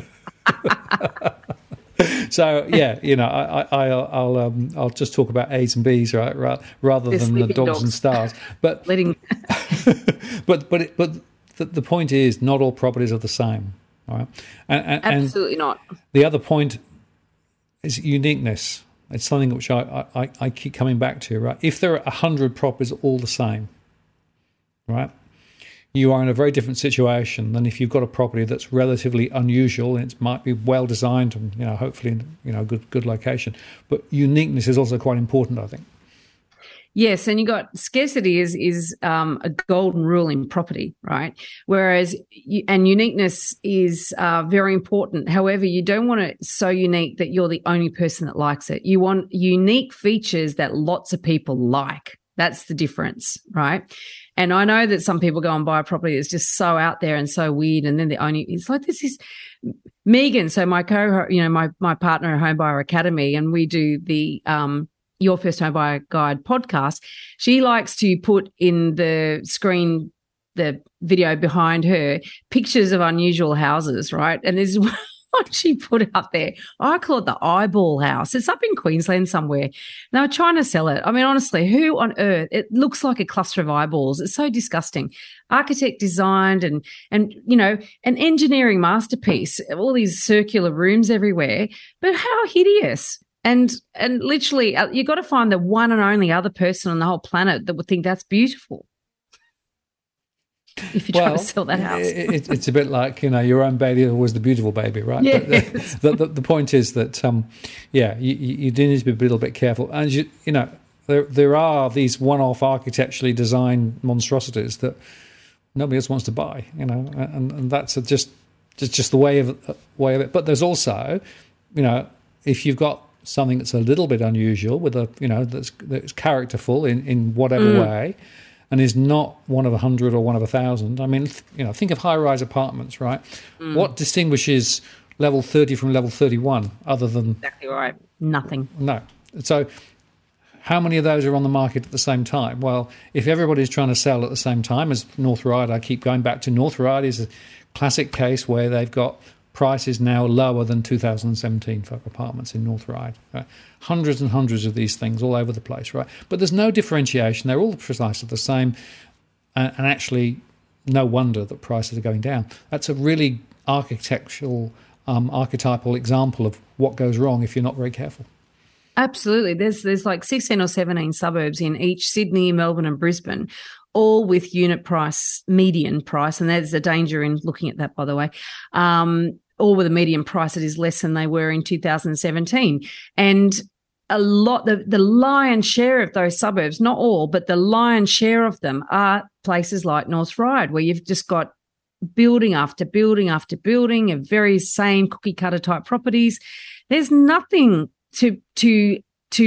A: so yeah, you know, I'll just talk about A's and B's, right, rather than the dogs and stars. But but the point is, not all properties are the same. All right?
B: Absolutely not.
A: The other point is uniqueness. It's something which I keep coming back to, right? If there are 100 properties all the same, right, you are in a very different situation than if you've got a property that's relatively unusual and it might be well designed and, hopefully in a good location. But uniqueness is also quite important, I think.
B: Yes, and you got scarcity is a golden rule in property, right? Whereas and uniqueness is very important. However, you don't want it so unique that you're the only person that likes it. You want unique features that lots of people like. That's the difference, right? And I know that some people go and buy a property that's just so out there and so weird, and then it's like this is Megan. So my my partner at Home Buyer Academy, and we do the Your First Home Buyer Guide podcast. She likes to put in the screen, the video behind her, pictures of unusual houses, right? And there's one she put up there. I call it the eyeball house. It's up in Queensland somewhere. They were trying to sell it. I mean, honestly, who on earth? It looks like a cluster of eyeballs. It's so disgusting. Architect designed and an engineering masterpiece. All these circular rooms everywhere, but how hideous. And literally, you've got to find the one and only other person on the whole planet that would think that's beautiful. If you try to sell that house,
A: it's a bit like your own baby was the beautiful baby, right?
B: Yes.
A: But the point is that you do need to be a little bit careful, and there are these one-off architecturally designed monstrosities that nobody else wants to buy, and that's just the way of it. But there's also, if you've got something that's a little bit unusual with that's characterful in whatever way, and is not one of 100 or one of 1,000. I mean, think of high-rise apartments, right? What distinguishes level 30 from level 31 other than...
B: Exactly right. Nothing.
A: No. So how many of those are on the market at the same time? Well, if everybody's trying to sell at the same time, as North Ryde, I keep going back to North Ryde, is a classic case where they've got prices now lower than 2017 for apartments in North Ryde. Right? Hundreds and hundreds of these things all over the place, right? But there's no differentiation. They're all precisely the same, and actually no wonder that prices are going down. That's a really architectural, archetypal example of what goes wrong if you're not very careful.
B: Absolutely. There's like 16 or 17 suburbs in each Sydney, Melbourne and Brisbane, all with unit price, median price, and there's a danger in looking at that, by the way, all with a median price that is less than they were in 2017. And a lot, the lion's share of those suburbs, not all, but the lion's share of them are places like North Ryde, where you've just got building after building after building of very same cookie cutter type properties. There's nothing there's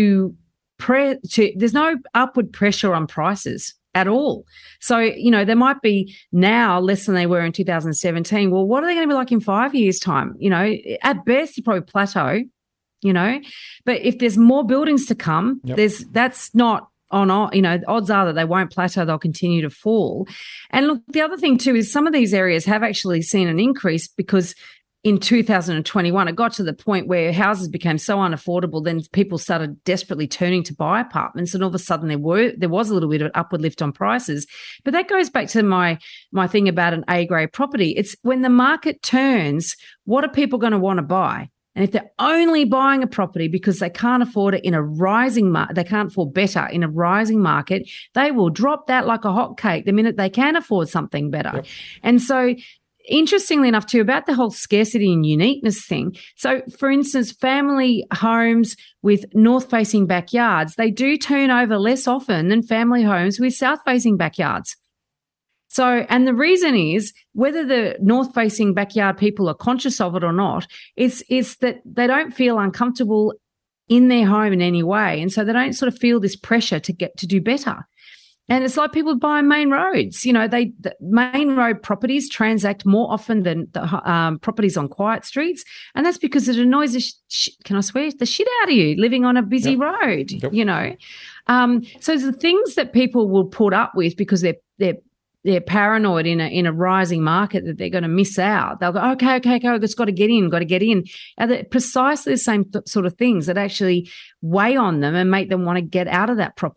B: no upward pressure on prices at all. So, they might be now less than they were in 2017. Well, what are they going to be like in 5 years' time? At best, you probably plateau, but if there's more buildings to come, that's not on, odds are that they won't plateau, they'll continue to fall. And look, the other thing too is some of these areas have actually seen an increase because in 2021, it got to the point where houses became so unaffordable, then people started desperately turning to buy apartments, and all of a sudden there was a little bit of an upward lift on prices. But that goes back to my thing about an A-grade property. It's when the market turns, what are people going to want to buy? And if they're only buying a property because they can't afford it in a rising market, they can't afford better in a rising market, they will drop that like a hot cake the minute they can afford something better. Yep. And so, interestingly enough, too, about the whole scarcity and uniqueness thing. So, for instance, family homes with north-facing backyards, they do turn over less often than family homes with south-facing backyards. So, and the reason is whether the north-facing backyard people are conscious of it or not, it's that they don't feel uncomfortable in their home in any way, and so they don't sort of feel this pressure to do better. And it's like people buying main roads. The main road properties transact more often than the properties on quiet streets. And that's because it annoys can I swear, the shit out of you living on a busy road, Yep. So the things that people will put up with because they're paranoid in a rising market that they're going to miss out. They'll go, okay, it's got to get in. Are they precisely the same sort of things that actually weigh on them and make them want to get out of that property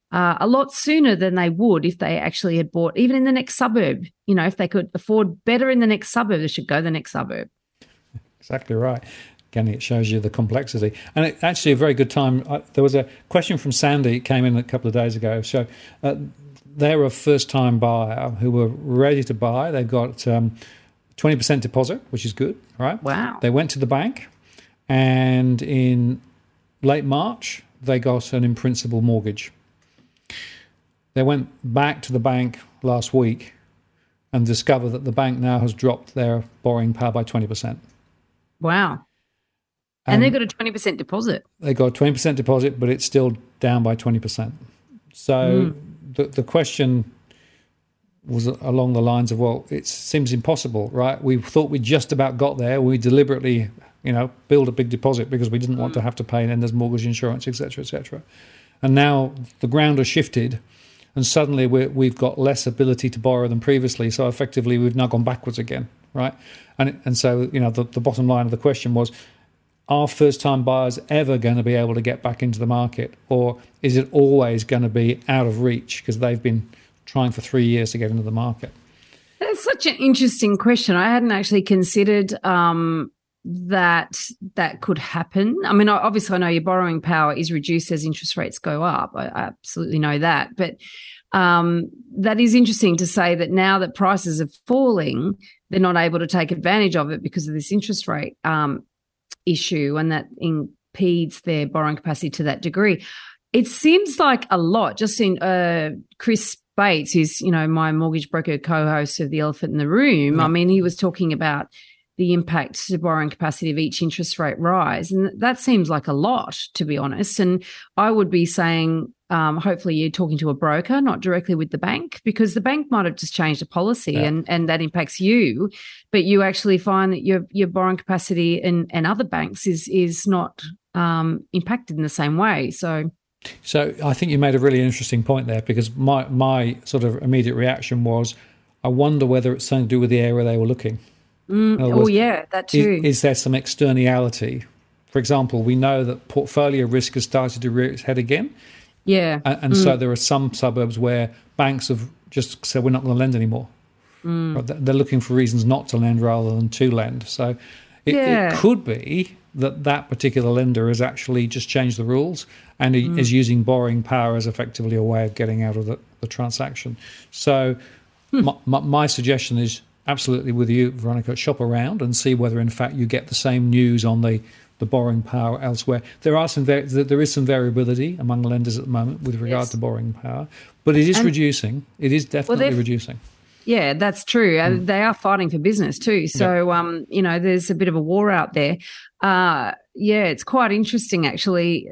B: a lot sooner than they would if they actually had bought even in the next suburb. You know, if they could afford better in the next suburb, they should go the next suburb.
A: Exactly right. Again, it shows you the complexity. And it's actually a very good time. There was a question from Sandy, it came in a couple of days ago. So they're a first-time buyer who were ready to buy. They've got 20% deposit, which is good, right?
B: Wow.
A: They went to the bank, and in late March, they got an in-principle mortgage. They went back to the bank last week and discovered that the bank now has dropped their borrowing power by 20%.
B: Wow. And they've got a 20% deposit.
A: They got a 20% deposit, but it's still down by 20%. So the question was along the lines of, well, it seems impossible, right? We thought we just about got there. We deliberately, build a big deposit because we didn't want to have to pay lender's mortgage insurance, et cetera, et cetera. And now the ground has shifted, and suddenly we've got less ability to borrow than previously. So effectively, we've now gone backwards again, right? And so, the bottom line of the question was, are first-time buyers ever going to be able to get back into the market, or is it always going to be out of reach because they've been trying for 3 years to get into the market?
B: That's such an interesting question. I hadn't actually considered that could happen. I mean, obviously, I know your borrowing power is reduced as interest rates go up. I absolutely know that. But that is interesting to say that now that prices are falling, they're not able to take advantage of it because of this interest rate issue, and that impedes their borrowing capacity to that degree. It seems like a lot. Just in Chris Bates, who's my mortgage broker co-host of The Elephant in the Room. Yeah. I mean, he was talking about the impact to borrowing capacity of each interest rate rise, and that seems like a lot, to be honest. And I would be saying, hopefully, you're talking to a broker, not directly with the bank, because the bank might have just changed a policy, and that impacts you, but you actually find that your borrowing capacity and other banks is not impacted in the same way. So
A: I think you made a really interesting point there, because my sort of immediate reaction was, I wonder whether it's something to do with the area they were looking.
B: That too.
A: Is there some externality? For example, we know that portfolio risk has started to rear its head again.
B: Yeah.
A: And so there are some suburbs where banks have just said, we're not going to lend anymore. They're looking for reasons not to lend rather than to lend. So it could be that particular lender has actually just changed the rules and is using borrowing power as effectively a way of getting out of the transaction. So my suggestion is absolutely with you, Veronica, shop around and see whether in fact you get the same news on the borrowing power elsewhere. There is some variability among lenders at the moment with regard to borrowing power, but it is reducing. It is definitely reducing.
B: Yeah, that's true. They are fighting for business too. So, there's a bit of a war out there. It's quite interesting actually.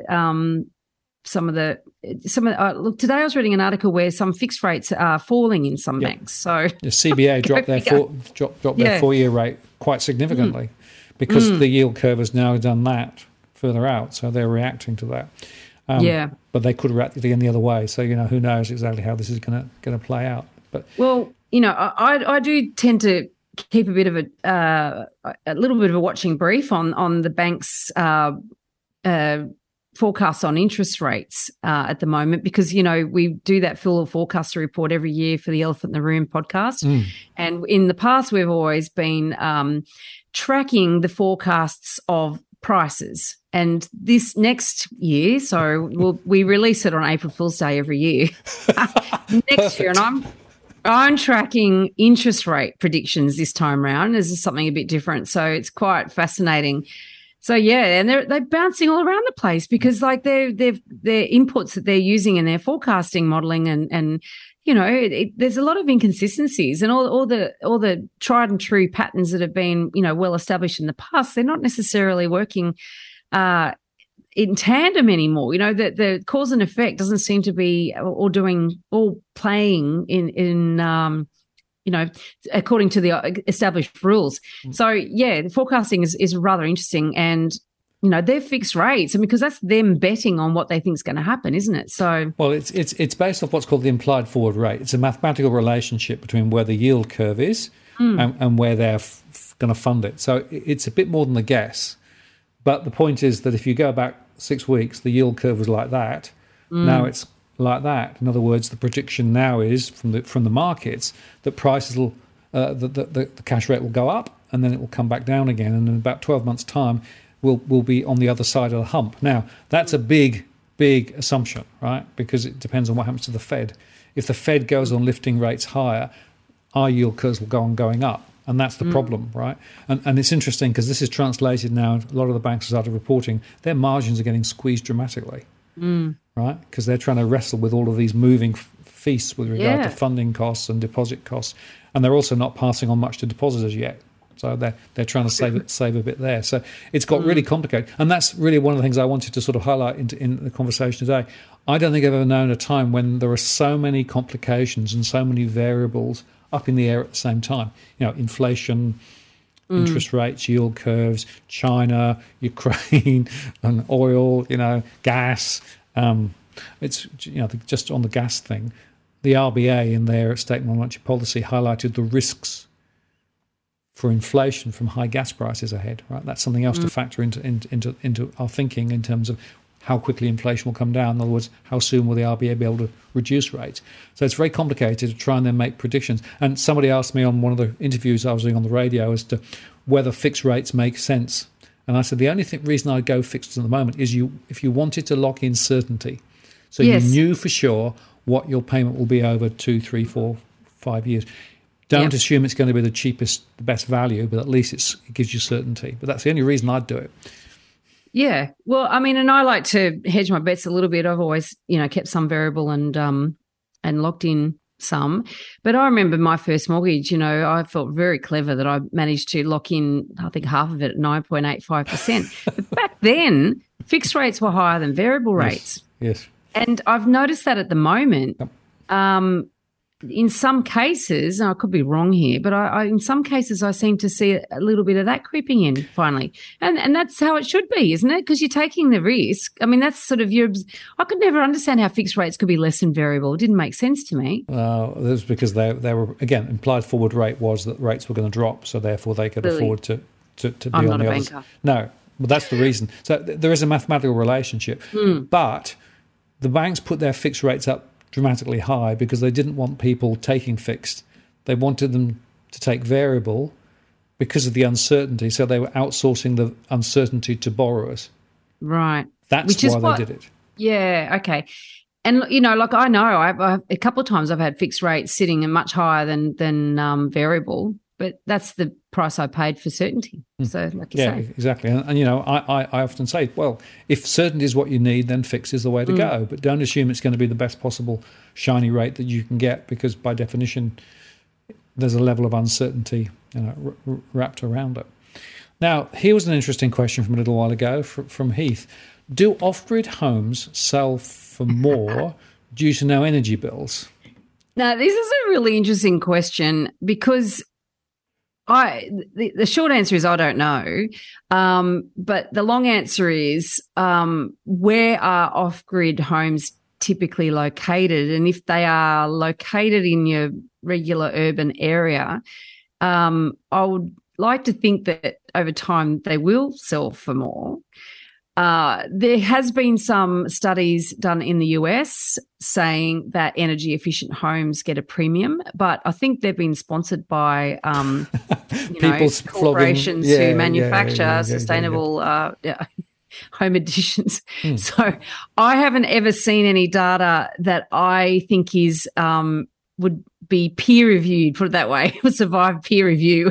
B: Look, today I was reading an article where some fixed rates are falling in some banks. So
A: the CBA dropped their 4-year rate quite significantly because the yield curve has now done that further out. So they're reacting to that. But they could react again the other way. So who knows exactly how this is going to play out. But
B: I do tend to keep a bit of a little bit of a watching brief on the bank's forecasts on interest rates at the moment, because we do that full forecaster report every year for the Elephant in the Room podcast, and in the past we've always been tracking the forecasts of prices. And this next year, so we release it on April Fool's Day every year. Next year, and I'm tracking interest rate predictions this time around. This is something a bit different, so it's quite fascinating. So and they're bouncing all around the place because like their inputs that they're using in their forecasting modelling and there's a lot of inconsistencies, and all the tried and true patterns that have been well established in the past, they're not necessarily working in tandem anymore. The cause and effect doesn't seem to be all playing in according to the established rules. So, the forecasting is rather interesting, and, they're fixed rates, and because that's them betting on what they think is going to happen, isn't it? So,
A: well, it's based off what's called the implied forward rate. It's a mathematical relationship between where the yield curve is and where they're going to fund it. So it's a bit more than a guess. But the point is that if you go back 6 weeks, the yield curve was like that. Now it's like that. In other words, the prediction now is from the markets that prices will the cash rate will go up and then it will come back down again, and in about 12 months' time we'll be on the other side of the hump. Now, that's a big assumption, right? Because it depends on what happens to the Fed. If the Fed goes on lifting rates higher, our yield curves will go on going up. And that's the problem, right? And it's interesting because this is translated now. A lot of the banks have started reporting their margins are getting squeezed dramatically, right? Because they're trying to wrestle with all of these moving feasts with regard to funding costs and deposit costs. And they're also not passing on much to depositors yet. So they're trying to save a bit there. So it's got really complicated. And that's really one of the things I wanted to sort of highlight in the conversation today. I don't think I've ever known a time when there are so many complications and so many variables up in the air at the same time. Inflation, interest rates, yield curves, China, Ukraine, and oil, gas. It's just on the gas thing, the RBA in their statement on monetary policy highlighted the risks for inflation from high gas prices ahead. Right, that's something else to factor into our thinking in terms of how quickly inflation will come down. In other words, how soon will the RBA be able to reduce rates? So it's very complicated to try and then make predictions. And somebody asked me on one of the interviews I was doing on the radio as to whether fixed rates make sense. And I said the only reason I go fixed at the moment is if you wanted to lock in certainty. So you knew for sure what your payment will be over 2, 3, 4, 5 years. Don't assume it's going to be the cheapest, the best value, but at least it gives you certainty. But that's the only reason I'd do it.
B: Yeah. Well, I mean, and I like to hedge my bets a little bit. I've always, kept some variable and locked in some. But I remember my first mortgage, I felt very clever that I managed to lock in, I think, half of it at 9.85%. But back then, fixed rates were higher than variable rates.
A: Yes.
B: And I've noticed that at the moment. In some cases, I could be wrong here, but in some cases I seem to see a little bit of that creeping in finally. And that's how it should be, isn't it? Because you're taking the risk. I mean, that's sort of I could never understand how fixed rates could be less than variable. It didn't make sense to me.
A: Well, that was because they were, again, implied forward rate was that rates were going to drop, so therefore they could afford to be
B: I'm
A: on
B: not
A: the
B: a
A: other
B: banker.
A: No, but that's the reason. So there is a mathematical relationship. But the banks put their fixed rates up dramatically high because they didn't want people taking fixed. They wanted them to take variable because of the uncertainty. So they were outsourcing the uncertainty to borrowers.
B: Right.
A: That's why they did it.
B: Yeah. Okay. And, like I know I've a couple of times I've had fixed rates sitting and much higher than variable, but that's the price I paid for certainty. So like you say.
A: Exactly. And I often say, well, if certainty is what you need, then fixed is the way to go. But don't assume it's going to be the best possible shiny rate that you can get, because by definition, there's a level of uncertainty wrapped around it. Now, here was an interesting question from a little while ago from Heath. Do off-grid homes sell for more due to no energy bills?
B: Now, this is a really interesting question because the short answer is I don't know, but the long answer is where are off-grid homes typically located? And if they are located in your regular urban area, I would like to think that over time they will sell for more. There has been some studies done in the US saying that energy efficient homes get a premium, but I think they've been sponsored by corporations who manufacture sustainable home additions. So I haven't ever seen any data that I think is would be peer reviewed, put it that way, would survive peer review.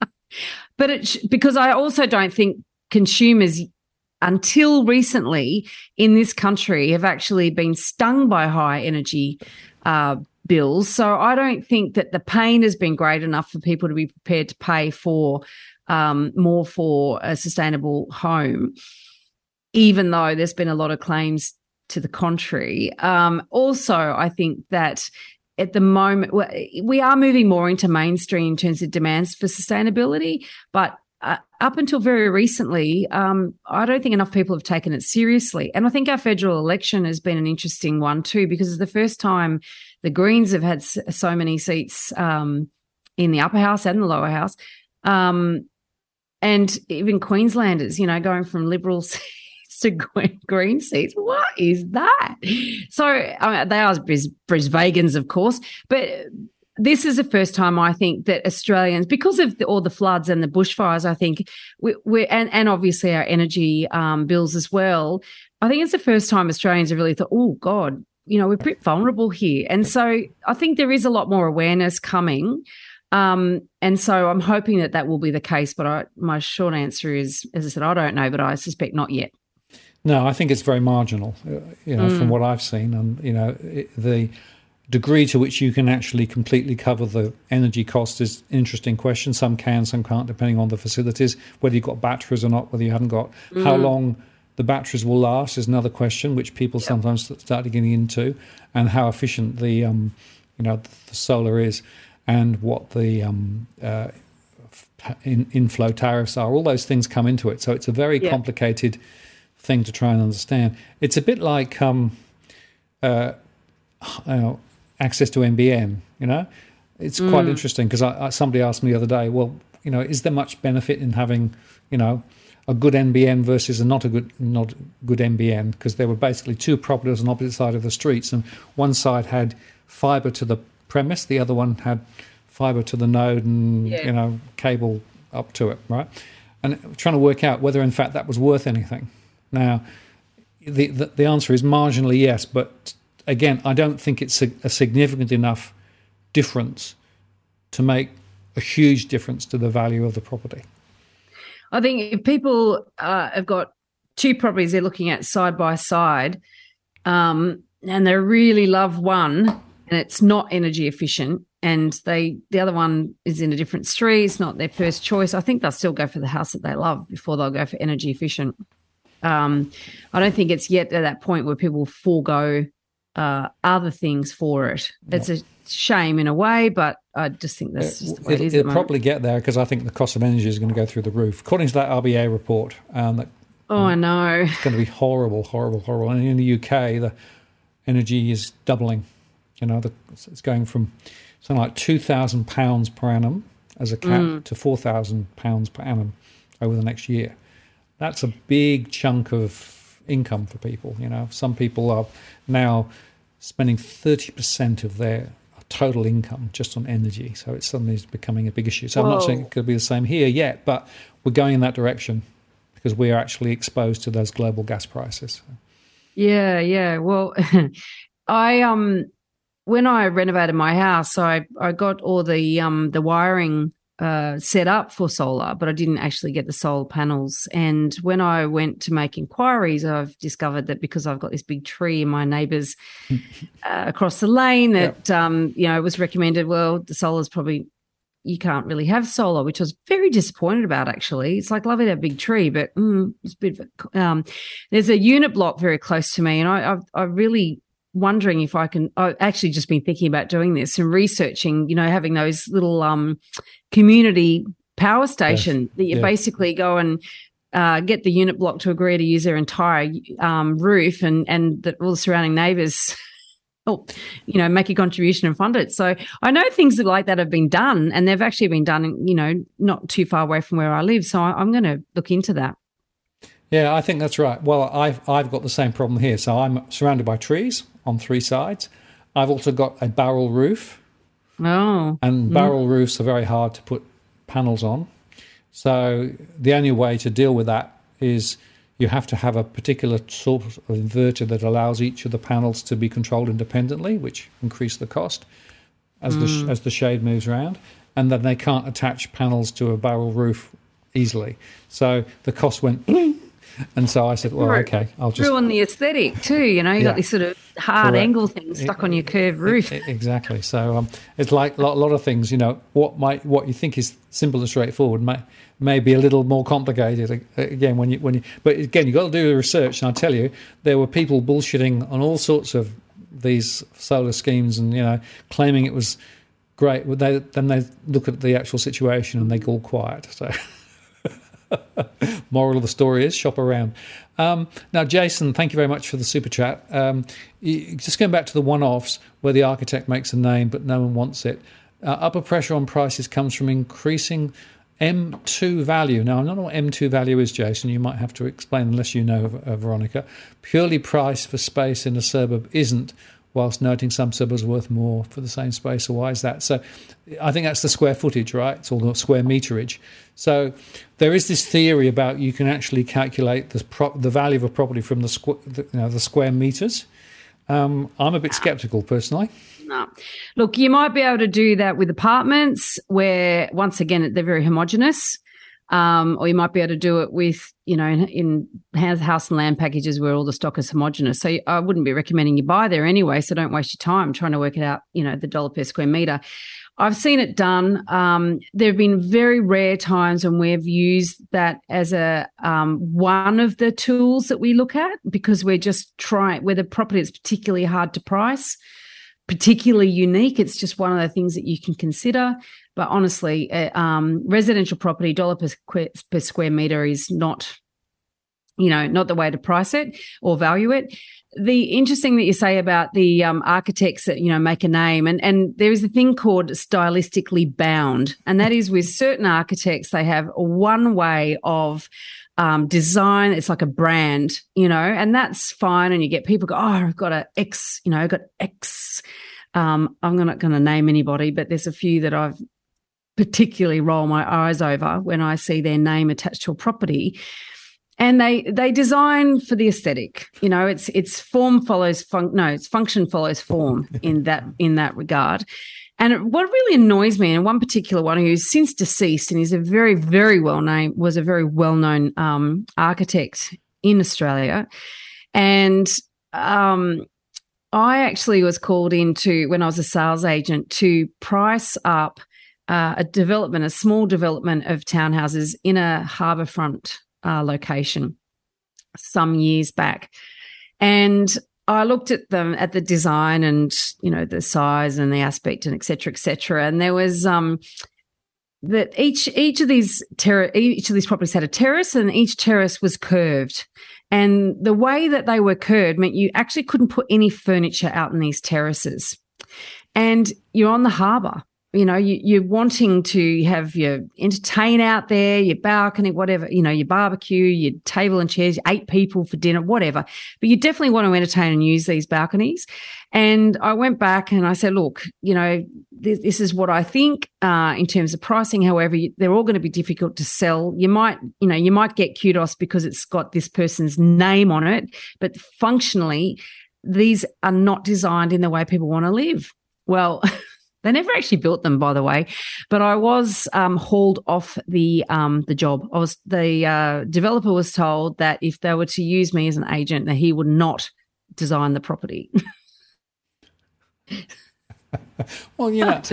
B: But because I also don't think consumers until recently in this country have actually been stung by high energy bills. So I don't think that the pain has been great enough for people to be prepared to pay for more for a sustainable home, even though there's been a lot of claims to the contrary. Also, I think that at the moment we are moving more into mainstream in terms of demands for sustainability, but up until very recently, I don't think enough people have taken it seriously. And I think our federal election has been an interesting one too, because it's the first time the Greens have had so many seats in the upper house and the lower house. And even Queenslanders, going from Liberal seats to green seats. What is that? So they are Brisbagans, of course, but this is the first time I think that Australians, because of all the floods and the bushfires, I think and obviously our energy bills as well. I think it's the first time Australians have really thought, oh God, we're pretty vulnerable here. And so I think there is a lot more awareness coming. And so I'm hoping that will be the case. But my short answer is, as I said, I don't know, but I suspect not yet.
A: No, I think it's very marginal, from what I've seen. And, the degree to which you can actually completely cover the energy cost is an interesting question. Some can, some can't, depending on the facilities, whether you've got batteries or not, whether you haven't got. How long the batteries will last is another question, which people sometimes start getting into, and how efficient the solar is, and what the inflow tariffs are. All those things come into it. So it's a very complicated thing to try and understand. It's a bit like access to NBN. It's quite interesting, because somebody asked me the other day, well, is there much benefit in having a good NBN versus a not good NBN? Because there were basically two properties on opposite side of the streets, and one side had fibre to the premise, the other one had fibre to the node and cable up to it, right? And trying to work out whether in fact that was worth anything. Now, the answer is marginally yes, but again, I don't think it's a significant enough difference to make a huge difference to the value of the property.
B: I think if people have got two properties they're looking at side by side, and they really love one and it's not energy efficient, and the other one is in a different street, it's not their first choice, I think they'll still go for the house that they love before they'll go for energy efficient. I don't think it's yet at that point where people forego other things for it. It's a shame in a way, but I just think that's just the way it is.
A: It'll probably get there, because I think the cost of energy is going to go through the roof. According to that RBA report,
B: I know.
A: It's going to be horrible. And in the UK, the energy is doubling. It's going from something like £2,000 per annum as a cap to £4,000 per annum over the next year. That's a big chunk of income for people. Some people are now spending 30% of their total income just on energy. So it suddenly is becoming a big issue. So I'm not saying it could be the same here yet, but we're going in that direction because we are actually exposed to those global gas prices.
B: Yeah. Well, when I renovated my house, I got all the wiring set up for solar, but I didn't actually get the solar panels. And when I went to make inquiries, I've discovered that because I've got this big tree in my neighbour's across the lane, that it was recommended, well, the solar's probably, you can't really have solar, which I was very disappointed about, actually. It's like lovely to have a big tree, but it's a bit of there's a unit block very close to me, and I really wondering if I can. I've actually just been thinking about doing this and researching, having those little community power station that you basically go and get the unit block to agree to use their entire roof, and that all the surrounding neighbours make a contribution and fund it. So I know things like that have been done, and they've actually been done, not too far away from where I live. So I'm going to look into that.
A: Yeah, I think that's right. Well, I've got the same problem here. So I'm surrounded by trees on three sides. I've also got a barrel roof.
B: Oh.
A: And barrel roofs are very hard to put panels on. So the only way to deal with that is you have to have a particular sort of inverter that allows each of the panels to be controlled independently, which increase the cost as the shade moves around. And then they can't attach panels to a barrel roof easily. So the cost went and so I said, well, okay, I'll just
B: ruin the aesthetic too. You got this sort of hard angle thing stuck on your curved roof.
A: Exactly. So it's like a lot of things. What you think is simple and straightforward may be a little more complicated. Again, but again, you've got to do the research. And I tell you, there were people bullshitting on all sorts of these solar schemes, and claiming it was great. Then they look at the actual situation and they go all quiet. So. Moral of the story is shop around. Now, Jason, thank you very much for the super chat. Just going back to the one-offs where the architect makes a name but no one wants it. Upper pressure on prices comes from increasing M2 value. Now, I don't know what M2 value is, Jason. You might have to explain, unless you know, Veronica. Purely priced for space in a suburb isn't, whilst noting some suburbs are worth more for the same space. So why is that? So I think that's the square footage, right? It's all the square meterage. So there is this theory about you can actually calculate the value of a property from the square meters. I'm a bit sceptical personally.
B: No. Look, you might be able to do that with apartments where, once again, they're very homogenous. Or you might be able to do it with, in house and land packages where all the stock is homogenous. So I wouldn't be recommending you buy there anyway, so don't waste your time trying to work it out, the dollar per square metre. I've seen it done. There have been very rare times when we've used that as one of the tools that we look at, because we're just trying, where the property is particularly hard to price, particularly unique. It's just one of the things that you can consider. But honestly, residential property, dollar per square metre is not, not the way to price it or value it. The interesting that you say about the architects that, make a name, and there is a thing called stylistically bound, and that is with certain architects, they have one way of design. It's like a brand, and that's fine. And you get people go, oh, I've got I've got X. I'm not going to name anybody, but there's a few that I've particularly roll my eyes over when I see their name attached to a property. And they design for the aesthetic. It's form follows it's function follows form in that regard. And what really annoys me, and one particular one who's since deceased, and he's a very, very well-known architect in Australia. And I actually was called into, when I was a sales agent, to price up a small development of townhouses in a harbourfront location some years back. And I looked at them, at the design and, the size and the aspect and et cetera. And there was that each of these properties had a terrace, and each terrace was curved. And the way that they were curved meant you actually couldn't put any furniture out in these terraces. And you're on the harbour. You're wanting to have your entertain out there, your balcony, whatever, your barbecue, your table and chairs, 8 people for dinner, whatever. But you definitely want to entertain and use these balconies. And I went back and I said, look, this is what I think in terms of pricing. However, they're all going to be difficult to sell. You might get kudos because it's got this person's name on it, but functionally, these are not designed in the way people want to live. Well, they never actually built them, by the way, but I was hauled off the job. The developer was told that if they were to use me as an agent, that he would not design the property.
A: Well,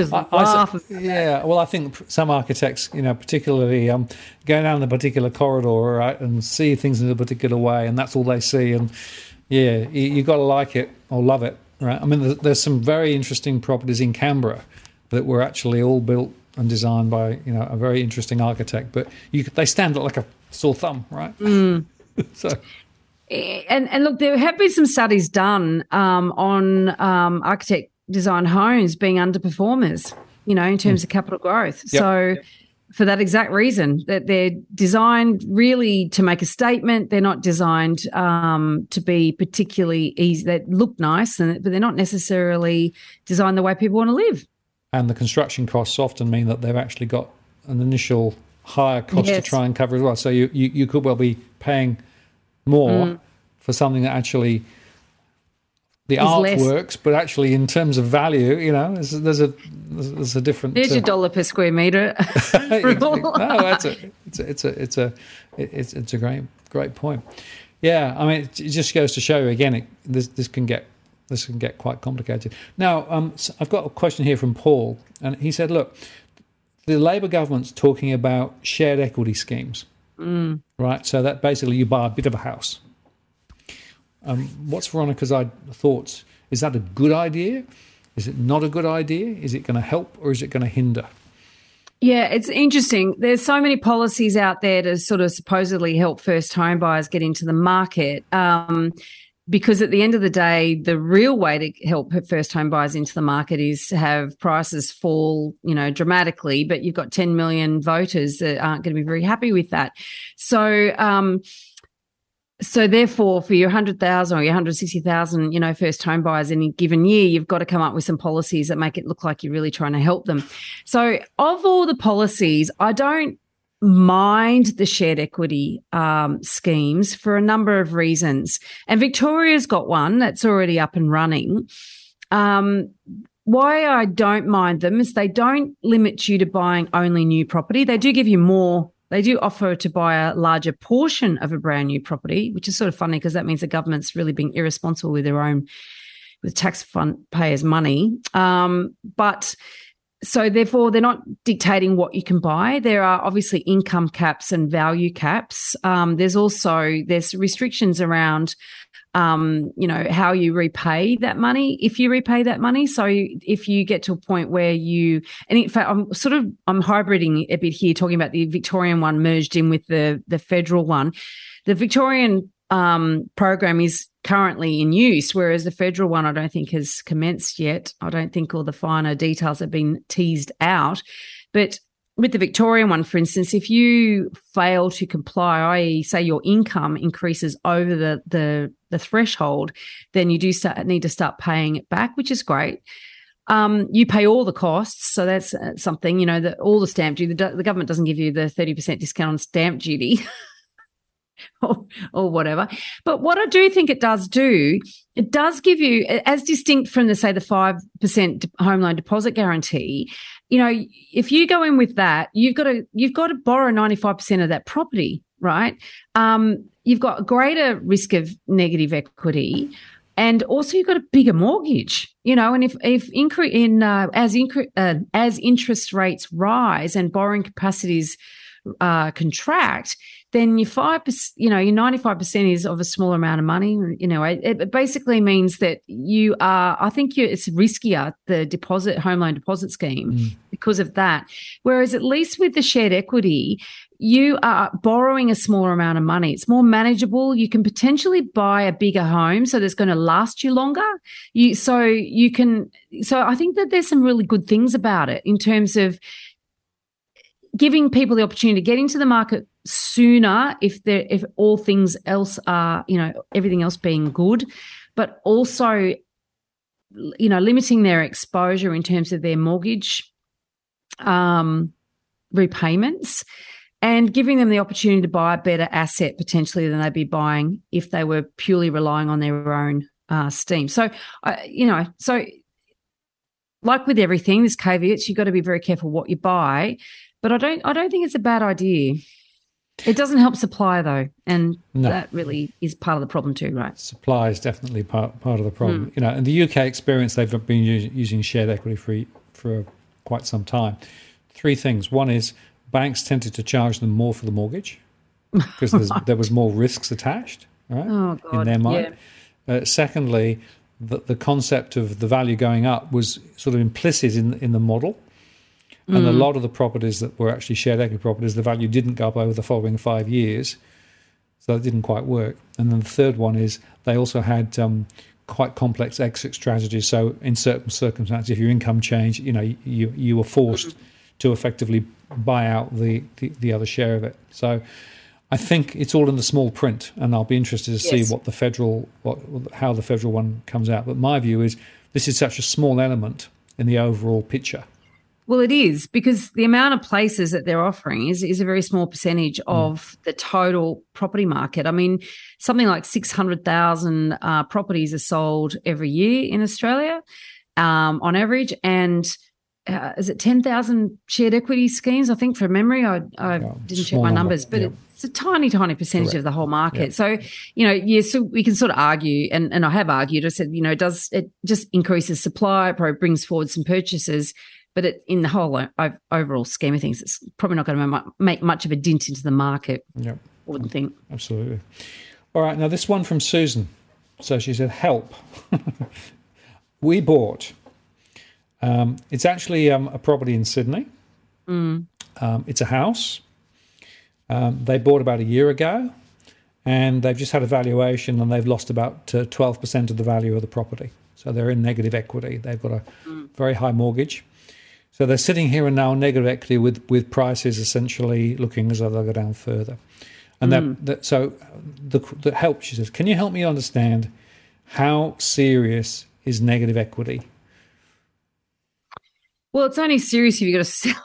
A: I think some architects, particularly go down a particular corridor, right, and see things in a particular way, and that's all they see. And you got to like it or love it. Right. I mean, there's some very interesting properties in Canberra that were actually all built and designed by, a very interesting architect. But they stand out like a sore thumb, right?
B: Mm.
A: So,
B: and look, there have been some studies done on architect design homes being underperformers, in terms of capital growth.
A: Yep.
B: So. For that exact reason, that they're designed really to make a statement. They're not designed to be particularly easy. They look nice, but they're not necessarily designed the way people want to live.
A: And the construction costs often mean that they've actually got an initial higher cost to try and cover as well. So you could well be paying more for something that actually the art works, but actually in terms of value, there's a different.
B: There's your dollar per square metre.
A: No, it's a great point. Yeah, I mean, it just goes to show you again, this can get quite complicated. Now, I've got a question here from Paul, and he said, "Look, the Labor government's talking about shared equity schemes, right? So that basically you buy a bit of a house." What's Veronica's thoughts? Is that a good idea? Is it not a good idea? Is it going to help or is it going to hinder?
B: Yeah, it's interesting. There's so many policies out there to sort of supposedly help first home buyers get into the market. Because at the end of the day, the real way to help first home buyers into the market is to have prices fall, dramatically, but you've got 10 million voters that aren't going to be very happy with that. So therefore, for your 100,000 or your 160,000, first home buyers in a given year, you've got to come up with some policies that make it look like you're really trying to help them. So of all the policies, I don't mind the shared equity schemes for a number of reasons. And Victoria's got one that's already up and running. Why I don't mind them is they don't limit you to buying only new property. They do give you more. They do offer to buy a larger portion of a brand new property, which is sort of funny because that means the government's really being irresponsible with tax fund payers' money. But so therefore, they're not dictating what you can buy. There are obviously income caps and value caps. There's restrictions around, how you repay that money, if you repay that money. So if you get to a point where and in fact, I'm hybriding a bit here, talking about the Victorian one merged in with the federal one. The Victorian program is currently in use, whereas the federal one I don't think has commenced yet. I don't think all the finer details have been teased out. But with the Victorian one, for instance, if you fail to comply, i.e. say your income increases over the threshold, then you do need to start paying it back, which is great. You pay all the costs, so that's something, that all the stamp duty. The government doesn't give you the 30% discount on stamp duty. or whatever. But what I do think it does give you, as distinct from the 5% home loan deposit guarantee, if you go in with that, you've got to borrow 95% of that property, right? You've got a greater risk of negative equity. And also you've got a bigger mortgage, and as interest rates rise and borrowing capacities contract, then your 5%, your 95% is of a smaller amount of money. It basically means that it's riskier, the home loan deposit scheme, because of that. Whereas at least with the shared equity, you are borrowing a smaller amount of money. It's more manageable. You can potentially buy a bigger home, so that's going to last you longer. So I think that there's some really good things about it in terms of giving people the opportunity to get into the market sooner if all things else are, everything else being good, but also, limiting their exposure in terms of their mortgage repayments and giving them the opportunity to buy a better asset potentially than they'd be buying if they were purely relying on their own steam. So, like with everything, there's caveats. You've got to be very careful what you buy. But I don't think it's a bad idea. It doesn't help supply though, and that really is part of the problem too, right?
A: Supply is definitely part of the problem. In the UK experience, they've been using shared equity for quite some time. Three things. One is banks tended to charge them more for the mortgage because there was more risks attached, right?
B: Oh, God,
A: in their mind. Yeah. Secondly, the concept of the value going up was sort of implicit in the model. And a lot of the properties that were actually shared equity properties, the value didn't go up over the following 5 years. So it didn't quite work. And then the third one is they also had quite complex exit strategies. So in certain circumstances, if your income changed, you were forced to effectively buy out the other share of it. So I think it's all in the small print, and I'll be interested to see how the federal one comes out. But my view is this is such a small element in the overall picture.
B: Well, it is, because the amount of places that they're offering is a very small percentage of the total property market. I mean, something like 600,000 properties are sold every year in Australia on average, and is it 10,000 shared equity schemes? I think from memory, I didn't check my numbers, but it's a tiny, tiny percentage of the whole market. So, so we can sort of argue, and I have argued, I said, it just increases supply, it probably brings forward some purchases, but in the whole overall scheme of things, it's probably not going to make much of a dent into the market, I wouldn't think.
A: Absolutely. All right, now this one from Susan. So she said, help. We bought. It's actually a property in Sydney. It's a house. They bought about a year ago, and they've just had a valuation and they've lost about 12% of the value of the property. So they're in negative equity. They've got a very high mortgage. So they're sitting here and now in negative equity with prices essentially looking as though they'll go down further. And that help, she says, can you help me understand how serious is negative equity?
B: Well, it's only serious if you've got to sell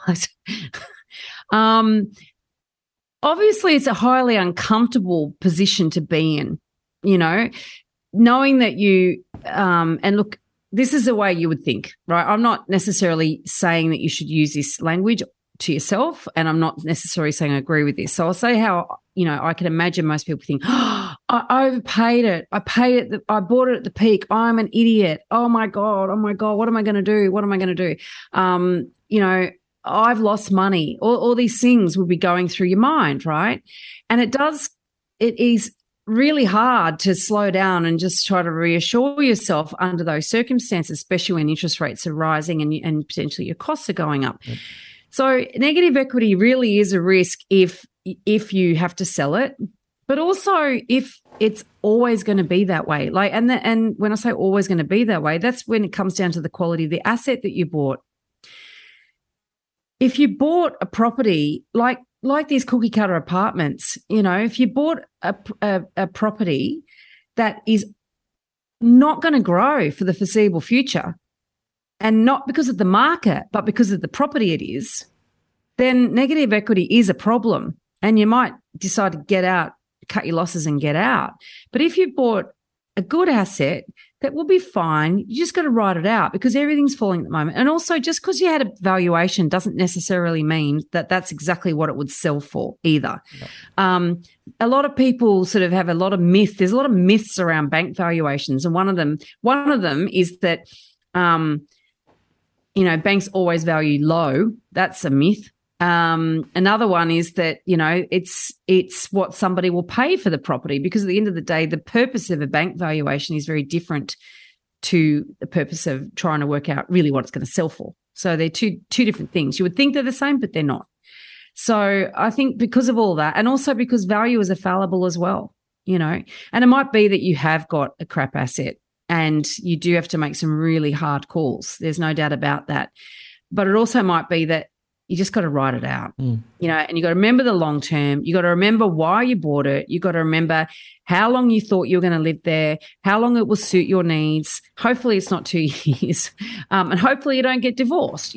B: it. Obviously, it's a highly uncomfortable position to be in, knowing that you and look, this is the way you would think, right? I'm not necessarily saying that you should use this language to yourself, and I'm not necessarily saying I agree with this. So I'll say how, I can imagine most people think, I overpaid it. I paid it. I bought it at the peak. I'm an idiot. Oh my God. What am I going to do? What am I going to do? I've lost money. All these things will be going through your mind, right? And it is really hard to slow down and just try to reassure yourself under those circumstances, especially when interest rates are rising and potentially your costs are going up. Yep. So negative equity really is a risk if you have to sell it, but also if it's always going to be that way. And when I say always going to be that way, that's when it comes down to the quality of the asset that you bought. If you bought a property like these cookie cutter apartments, if you bought a property that is not going to grow for the foreseeable future, and not because of the market, but because of the property it is, then negative equity is a problem. And you might decide to get out, cut your losses and get out. But if you bought a good asset that will be fine, you just got to write it out because everything's falling at the moment. And also, just because you had a valuation doesn't necessarily mean that that's exactly what it would sell for either. No. A lot of people sort of have a lot of myth. There's a lot of myths around bank valuations. And one of them is that, banks always value low. That's a myth. Another one is that, it's what somebody will pay for the property, because at the end of the day, the purpose of a bank valuation is very different to the purpose of trying to work out really what it's going to sell for. So they're two different things. You would think they're the same, but they're not. So I think because of all that, and also because valuers are fallible as well, and it might be that you have got a crap asset and you do have to make some really hard calls. There's no doubt about that. But it also might be that you just got to write it out, and you got to remember the long term. You got to remember why you bought it. You got to remember how long you thought you were going to live there, how long it will suit your needs. Hopefully it's not 2 years, and hopefully you don't get divorced.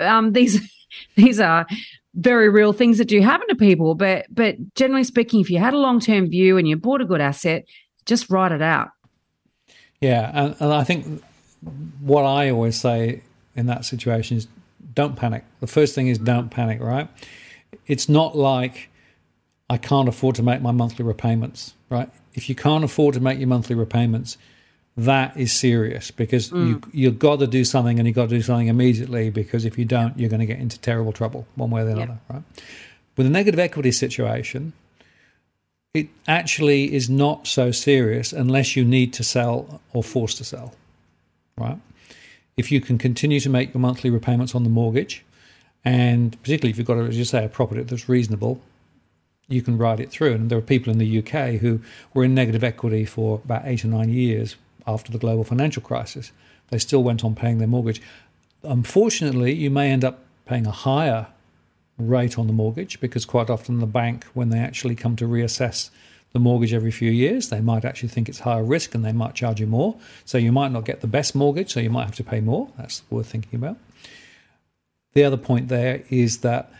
B: These are very real things that do happen to people. But generally speaking, if you had a long term view and you bought a good asset, just write it out.
A: Yeah, and I think what I always say in that situation is, don't panic. The first thing is don't panic, right? It's not like I can't afford to make my monthly repayments, right? If you can't afford to make your monthly repayments, that is serious, because you've got to do something, and you've got to do something immediately, because if you don't, you're going to get into terrible trouble one way or the other, right? With a negative equity situation, it actually is not so serious unless you need to sell or forced to sell, right? If you can continue to make your monthly repayments on the mortgage, and particularly if you've got, as you say, a property that's reasonable, you can ride it through. And there are people in the UK who were in negative equity for about 8 or 9 years after the global financial crisis. They still went on paying their mortgage. Unfortunately, you may end up paying a higher rate on the mortgage, because quite often the bank, when they actually come to reassess the mortgage every few years, they might actually think it's higher risk and they might charge you more. So you might not get the best mortgage, so you might have to pay more. That's worth thinking about. The other point there is that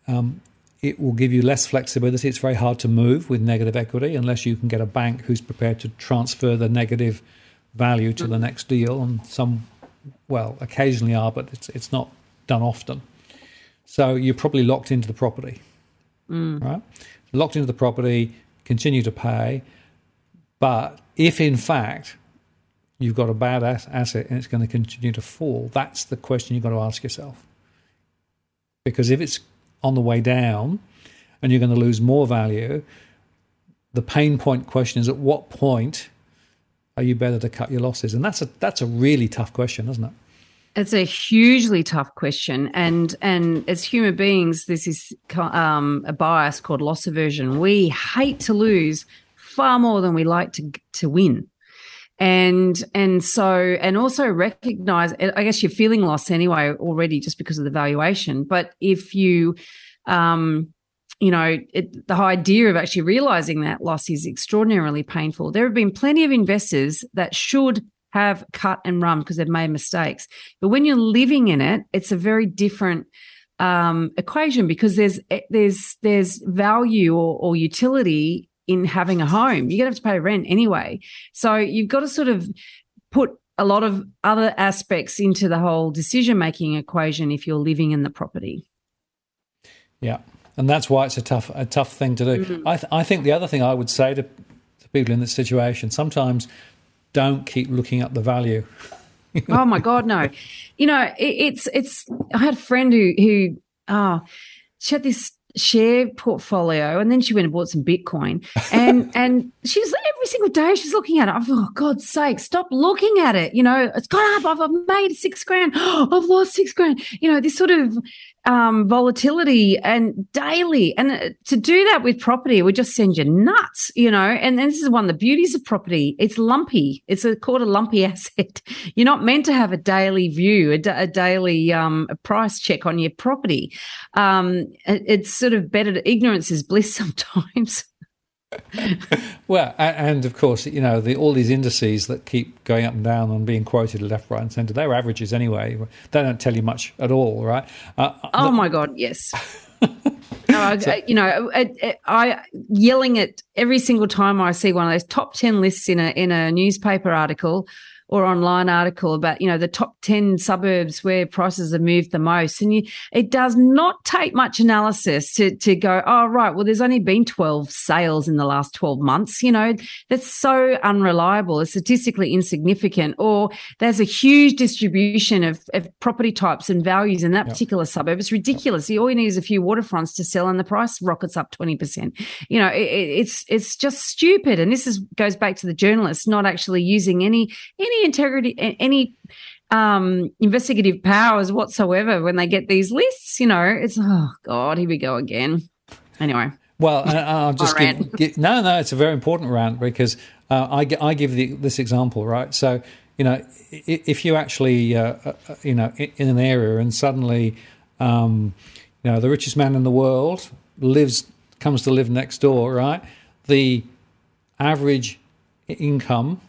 A: it will give you less flexibility. It's very hard to move with negative equity unless you can get a bank who's prepared to transfer the negative value to the next deal. And some, occasionally are, but it's not done often. So you're probably locked into the property, right? Locked into the property, continue to pay. But if, in fact, you've got a bad asset and it's going to continue to fall, that's the question you've got to ask yourself. Because if it's on the way down and you're going to lose more value, the pain point question is, at what point are you better to cut your losses? And that's a really tough question, isn't it?
B: It's a hugely tough question, and as human beings, this is a bias called loss aversion. We hate to lose far more than we like to win. And also recognize, I guess you're feeling loss anyway already just because of the valuation. But if you, the idea of actually realizing that loss is extraordinarily painful. There have been plenty of investors that should have cut and run because they've made mistakes. But when you're living in it, it's a very different equation, because there's value or utility in having a home. You're going to have to pay rent anyway. So you've got to sort of put a lot of other aspects into the whole decision-making equation if you're living in the property.
A: Yeah, and that's why it's a tough thing to do. Mm-hmm. I think the other thing I would say to people in this situation, sometimes don't keep looking up the value.
B: Oh my God, no. It's I had a friend who she had this share portfolio, and then she went and bought some Bitcoin, and she was every single day she's looking at it. I thought, oh, God's sake, stop looking at it. It's gone up. I've made $6,000. I've lost $6,000. This sort of volatility and daily, and to do that with property would just send you nuts. And this is one of the beauties of property. It's lumpy. It's called a lumpy asset. You're not meant to have a daily view, a daily price check on your property. It's sort of better. Ignorance is bliss sometimes.
A: Well, and of course, all these indices that keep going up and down and being quoted left, right, and centre, they're averages anyway. They don't tell you much at all, right?
B: My God, yes. I yelling it every single time I see one of those top 10 lists in a newspaper article or online article about, the top 10 suburbs where prices have moved the most. And it does not take much analysis to go, oh, right, well, there's only been 12 sales in the last 12 months. That's so unreliable. It's statistically insignificant. Or there's a huge distribution of property types and values in that particular suburb. It's ridiculous. All you need is a few waterfronts to sell and the price rockets up 20%. It's just stupid. And this goes back to the journalists not actually using any integrity, any investigative powers whatsoever when they get these lists. It's, oh God, here we go again. Anyway.
A: Well, I'll just no, it's a very important rant, because I give this example, right? So, if you actually, in an area and suddenly, the richest man in the world comes to live next door, right? The average income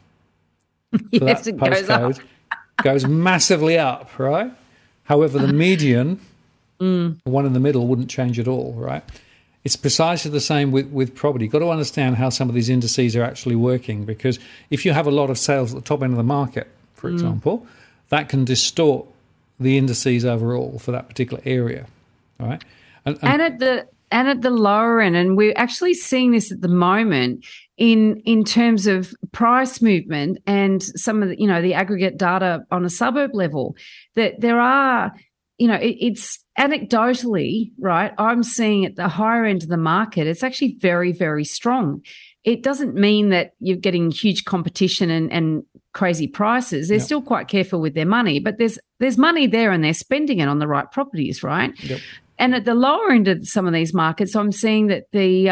A: for
B: yes,
A: that postcode goes massively up, right? However, the median, the one in the middle, wouldn't change at all, right? It's precisely the same with property. You've got to understand how some of these indices are actually working, because if you have a lot of sales at the top end of the market, for example, that can distort the indices overall for that particular area, all right?
B: And at the lower end, and we're actually seeing this at the moment in terms of price movement and some of the, the aggregate data on a suburb level, that there are, it's anecdotally, right, I'm seeing at the higher end of the market, it's actually very, very strong. It doesn't mean that you're getting huge competition and crazy prices. They're still quite careful with their money, but there's money there and they're spending it on the right properties, right?
A: Yep.
B: And at the lower end of some of these markets, I'm seeing that the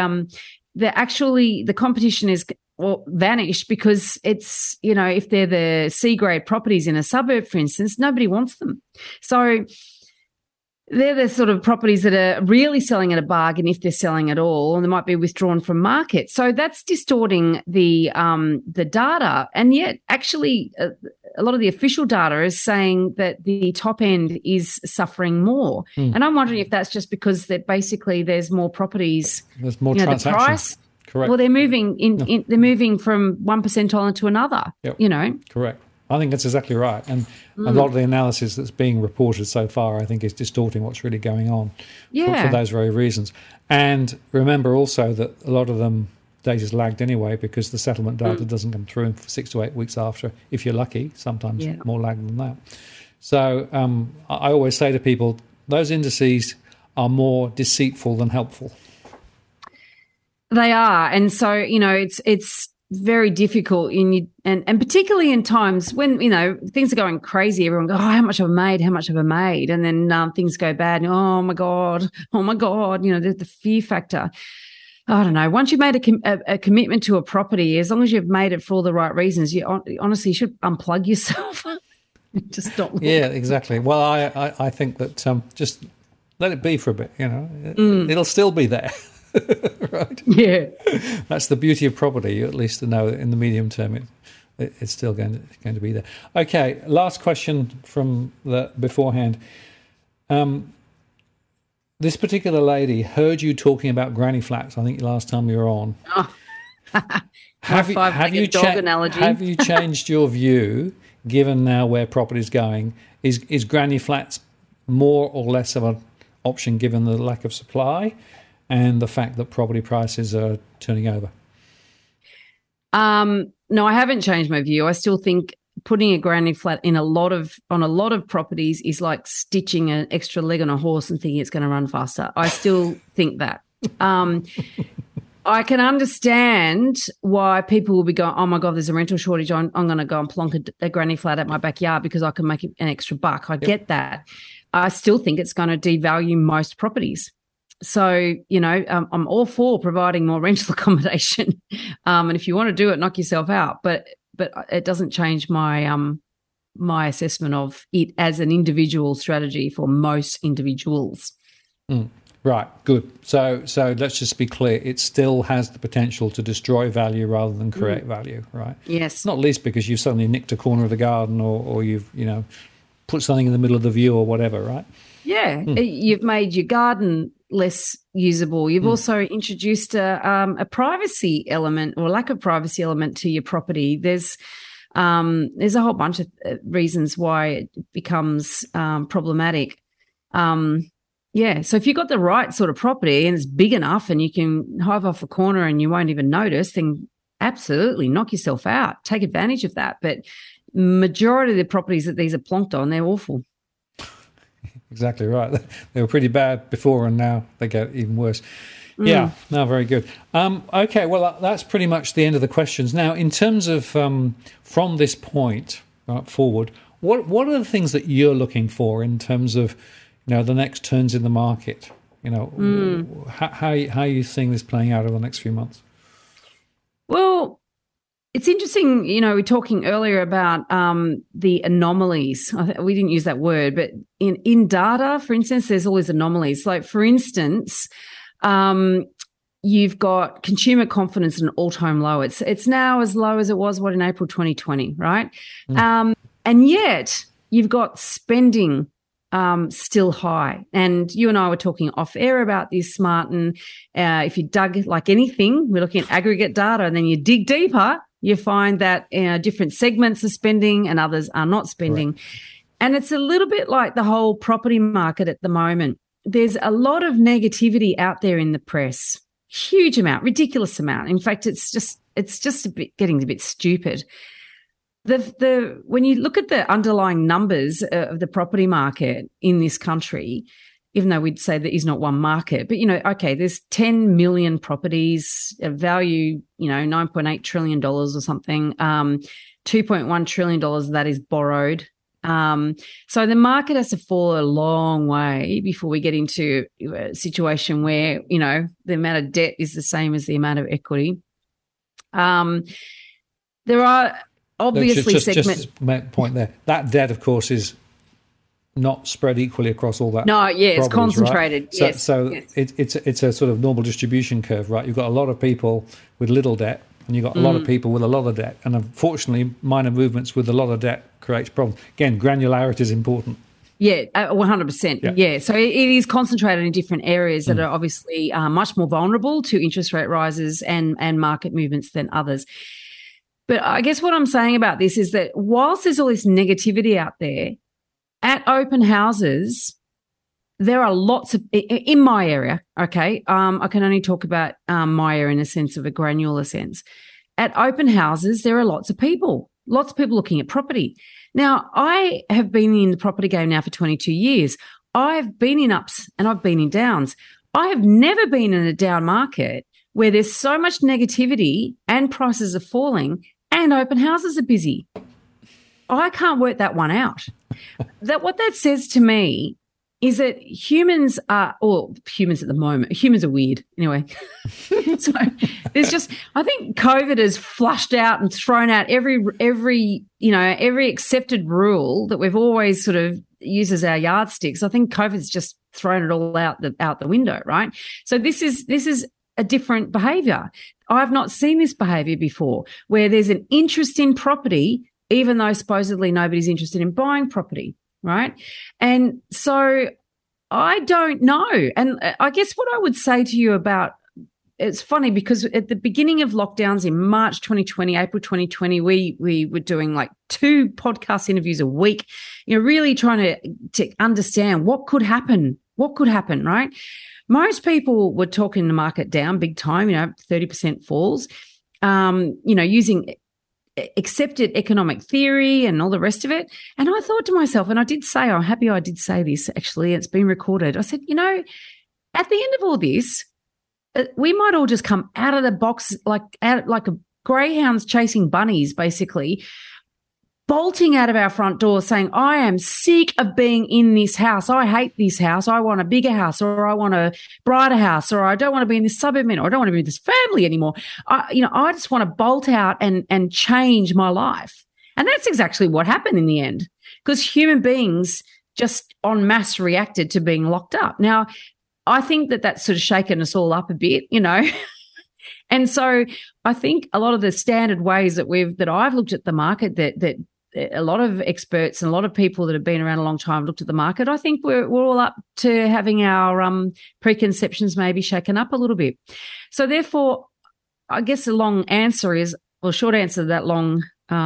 B: competition is vanished, because it's, if they're the C-grade properties in a suburb, for instance, nobody wants them. So they're the sort of properties that are really selling at a bargain, if they're selling at all, and they might be withdrawn from market. So that's distorting the data. And yet, actually, a lot of the official data is saying that the top end is suffering more. And I'm wondering if that's just because there's more properties.
A: There's more transactions.
B: The price.
A: Correct.
B: Well, they're moving they're moving from one percentile to another.
A: Yep. Correct. I think that's exactly right. And a lot of the analysis that's being reported so far, I think, is distorting what's really going on for those very reasons. And remember also that a lot of them data's lagged anyway, because the settlement data doesn't come through for 6 to 8 weeks after, if you're lucky, sometimes more lag than that. So I always say to people, those indices are more deceitful than helpful.
B: They are. And so, it's very difficult and particularly in times when, things are going crazy. Everyone goes, oh, how much have I made? And then things go bad. And, oh my God, the fear factor. I don't know. Once you've made a commitment to a property, as long as you've made it for all the right reasons, you honestly should unplug yourself. Just not look.
A: Yeah, exactly. Well, I think that just let it be for a bit, It'll still be there. Right?
B: Yeah.
A: That's the beauty of property. You at least know that in the medium term it's still going to be there. Okay, last question from the beforehand. This particular lady heard you talking about granny flats, I think last time you were on.
B: Oh.
A: Have you changed your view, given now where property is going? Is granny flats more or less of an option given the lack of supply and the fact that property prices are turning over?
B: No, I haven't changed my view. I still think putting a granny flat on a lot of properties is like stitching an extra leg on a horse and thinking it's going to run faster. I still think that. I can understand why people will be going, oh my God, there's a rental shortage. I'm going to go and plonk a granny flat at my backyard because I can make an extra buck. I get that. I still think it's going to devalue most properties. So, I'm all for providing more rental accommodation. And if you want to do it, knock yourself out. But it doesn't change my my assessment of it as an individual strategy for most individuals.
A: Right, good. So let's just be clear. It still has the potential to destroy value rather than create value, right?
B: Yes.
A: Not least because you've suddenly nicked a corner of the garden or you've, put something in the middle of the view or whatever, right?
B: Yeah, you've made your garden less usable. You've also introduced a privacy element or lack of privacy element to your property. There's a whole bunch of reasons why it becomes problematic. Yeah, so if you've got the right sort of property and it's big enough and you can hive off a corner and you won't even notice, then absolutely knock yourself out. Take advantage of that. But majority of the properties that these are plonked on, they're awful.
A: Exactly right. They were pretty bad before and now they get even worse. Yeah, no, very good. Okay, well, that's pretty much the end of the questions. Now, in terms of from this point forward, what are the things that you're looking for in terms of, the next turns in the market? How are you seeing this playing out over the next few months?
B: Well, it's interesting, we're talking earlier about the anomalies. We didn't use that word, but in data, for instance, there's always anomalies. Like, for instance, you've got consumer confidence at an all-time low. It's now as low as it was, in April 2020, right? And yet you've got spending still high. And you and I were talking off air about this, Martin. If you dug like anything, we're looking at aggregate data, and then you dig deeper, you find that different segments are spending and others are not spending. Right. And it's a little bit like the whole property market at the moment. There's a lot of negativity out there in the press, huge amount, ridiculous amount. In fact, it's just getting a bit stupid. When you look at the underlying numbers of the property market in this country, even though we'd say there is not one market, but, okay, there's 10 million properties, value, $9.8 trillion or something, $2.1 trillion of that is borrowed. So the market has to fall a long way before we get into a situation where, the amount of debt is the same as the amount of equity. There are obviously segments. Just
A: point there. That debt, of course, is not spread equally across all that.
B: No, yeah, it's concentrated.
A: Right? So it's a sort of normal distribution curve, right? You've got a lot of people with little debt, and you've got a lot of people with a lot of debt, and unfortunately, minor movements with a lot of debt creates problems. Again, granularity is important.
B: Yeah, 100%. Yeah. So it is concentrated in different areas that are obviously much more vulnerable to interest rate rises and market movements than others. But I guess what I'm saying about this is that whilst there's all this negativity out there, at open houses, there are lots of, in my area, okay, I can only talk about my area in a sense of a granular sense. At open houses, there are lots of people looking at property. Now, I have been in the property game now for 22 years. I've been in ups and I've been in downs. I have never been in a down market where there's so much negativity and prices are falling and open houses are busy. I can't work that one out. What that says to me is that humans at the moment, humans are weird anyway. So there's just, I think COVID has flushed out and thrown out every accepted rule that we've always sort of used as our yardsticks. I think COVID's just thrown it all out the window, right? So this is a different behavior. I've not seen this behavior before, where there's an interest in property, even though supposedly nobody's interested in buying property. Right. And so I don't know. And I guess what I would say to you about, it's funny because at the beginning of lockdowns in March 2020, April 2020, we were doing like 2 podcast interviews a week, really trying to understand what could happen, right? Most people were talking the market down big time, 30% falls, using accepted economic theory and all the rest of it. And I thought to myself, and I did say, I'm happy I did say this, actually, it's been recorded. I said, at the end of all this, we might all just come out of the box like greyhounds chasing bunnies, basically, bolting out of our front door saying, I am sick of being in this house. I hate this house. I want a bigger house, or I want a brighter house, or I don't want to be in this suburb anymore. I don't want to be in this family anymore. I just want to bolt out and change my life. And that's exactly what happened in the end, because human beings just en masse reacted to being locked up. Now, I think that that's sort of shaken us all up a bit, And so I think a lot of the standard ways that I've looked at the market, that a lot of experts and a lot of people that have been around a long time looked at the market, I think we're all up to having our preconceptions maybe shaken up a little bit. So therefore, I guess the short answer to that long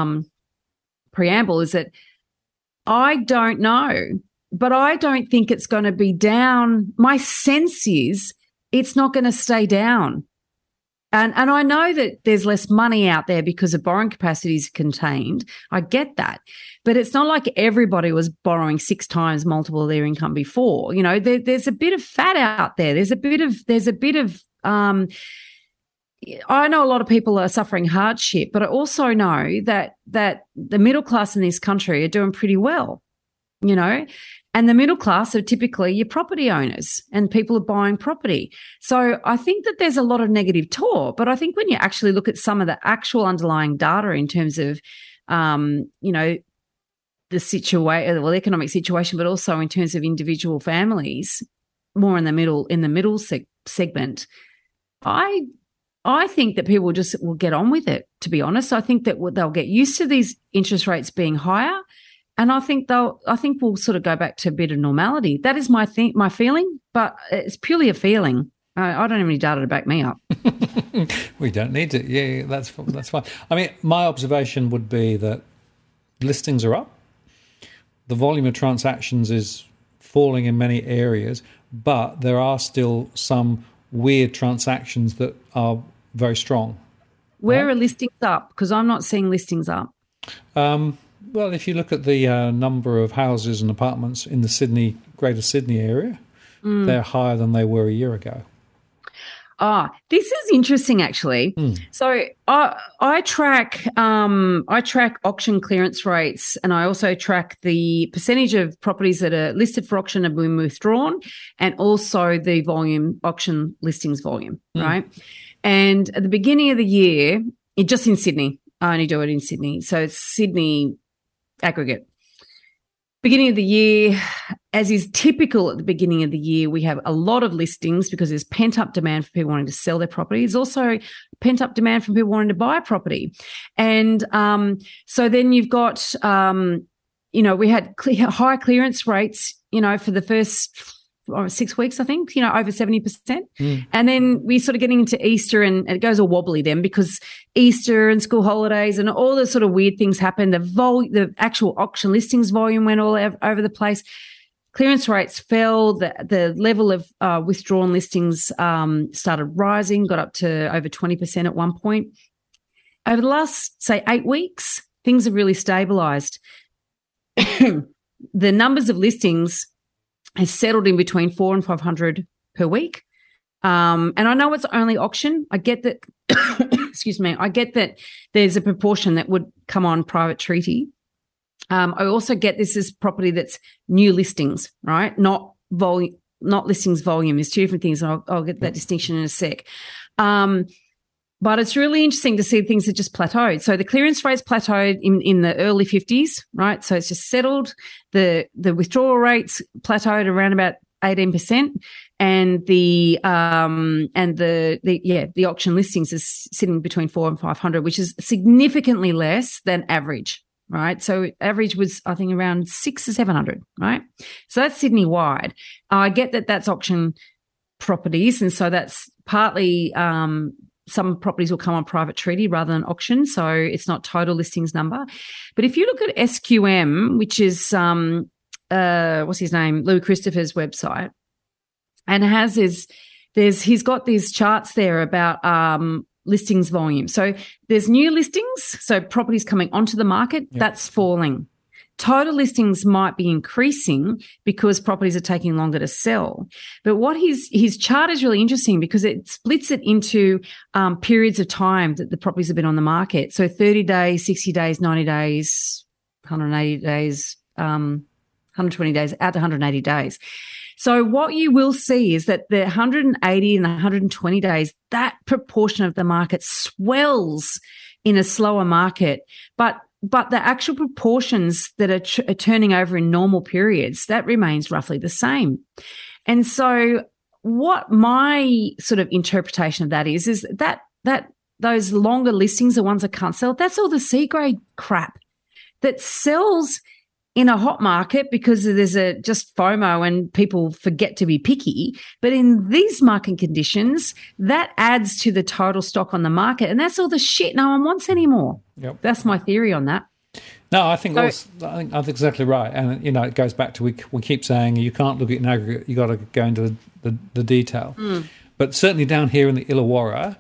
B: preamble is that I don't know, but I don't think it's going to be down. My sense is it's not going to stay down. And I know that there's less money out there because the borrowing capacity is contained. I get that. But it's not like everybody was borrowing 6 times multiple of their income before. There's a bit of fat out there. There's a bit of I know a lot of people are suffering hardship, but I also know that the middle class in this country are doing pretty well, and the middle class are typically your property owners and people are buying property. So I think that there's a lot of negative talk, but I think when you actually look at some of the actual underlying data in terms of, the economic situation, but also in terms of individual families, more in the middle segment, I think that people will get on with it, to be honest. I think that they'll get used to these interest rates being higher. And I think we'll sort of go back to a bit of normality. That is my feeling, but it's purely a feeling. I don't have any data to back me up.
A: We don't need it. Yeah, that's fine. I mean, my observation would be that listings are up. The volume of transactions is falling in many areas, but there are still some weird transactions that are very strong.
B: Where are listings up? Because I'm not seeing listings up.
A: Well, if you look at the number of houses and apartments in the Greater Sydney area, they're higher than they were a year ago.
B: This is interesting, actually. So I track auction clearance rates, and I also track the percentage of properties that are listed for auction and been withdrawn, and also the auction listings volume, right? And at the beginning of the year, just in Sydney, I only do it in Sydney, so it's Sydney aggregate. Beginning of the year, as is typical at the beginning of the year, we have a lot of listings because there's pent-up demand for people wanting to sell their property. There's also pent-up demand from people wanting to buy property. And so then you've got, we had high clearance rates, for the first 6 weeks, I think, over 70%. And then we're sort of getting into Easter and it goes all wobbly then because Easter and school holidays and all the sort of weird things happen. The actual auction listings volume went all over the place. Clearance rates fell. The level of withdrawn listings started rising, got up to over 20% at one point. Over the last, say, 8 weeks, things have really stabilised. The numbers of listings has settled in between 400 and 500 per week. And I know it's only auction. I get that, excuse me, I get that there's a proportion that would come on private treaty. I also get this is property that's new listings, right? Not volume, not listings volume. There's two different things, and I'll get that distinction in a sec. But it's really interesting to see things that just plateaued. So the clearance rates plateaued in the early 50s, right? So it's just settled. The withdrawal rates plateaued around about 18%, and the auction listings is sitting between 400 and 500, which is significantly less than average, right? So average was, I think, around 600 or 700, right? So that's Sydney wide. I get that that's auction properties, and so that's partly some properties will come on private treaty rather than auction, so it's not total listings number. But if you look at SQM, which is what's his name, Louis Christopher's website, and he's got these charts there about listings volume. So there's new listings, so properties coming onto the market, that's falling. Total listings might be increasing because properties are taking longer to sell. But what his chart is really interesting because it splits it into periods of time that the properties have been on the market. So 30 days, 60 days, 90 days, 180 days, 120 days, out to 180 days. So what you will see is that the 180 and 120 days, that proportion of the market swells in a slower market, but the actual proportions that are turning over in normal periods, that remains roughly the same. And so what my sort of interpretation of that is that those longer listings, the ones that can't sell, that's all the C-grade crap that sells in a hot market because there's just FOMO and people forget to be picky. But in these market conditions, that adds to the total stock on the market, and that's all the shit no one wants anymore. Yep. That's my theory on that.
A: No, I think that's exactly right. And, it goes back to we keep saying you can't look at an aggregate, you got to go into the detail. Mm. But certainly down here in the Illawarra,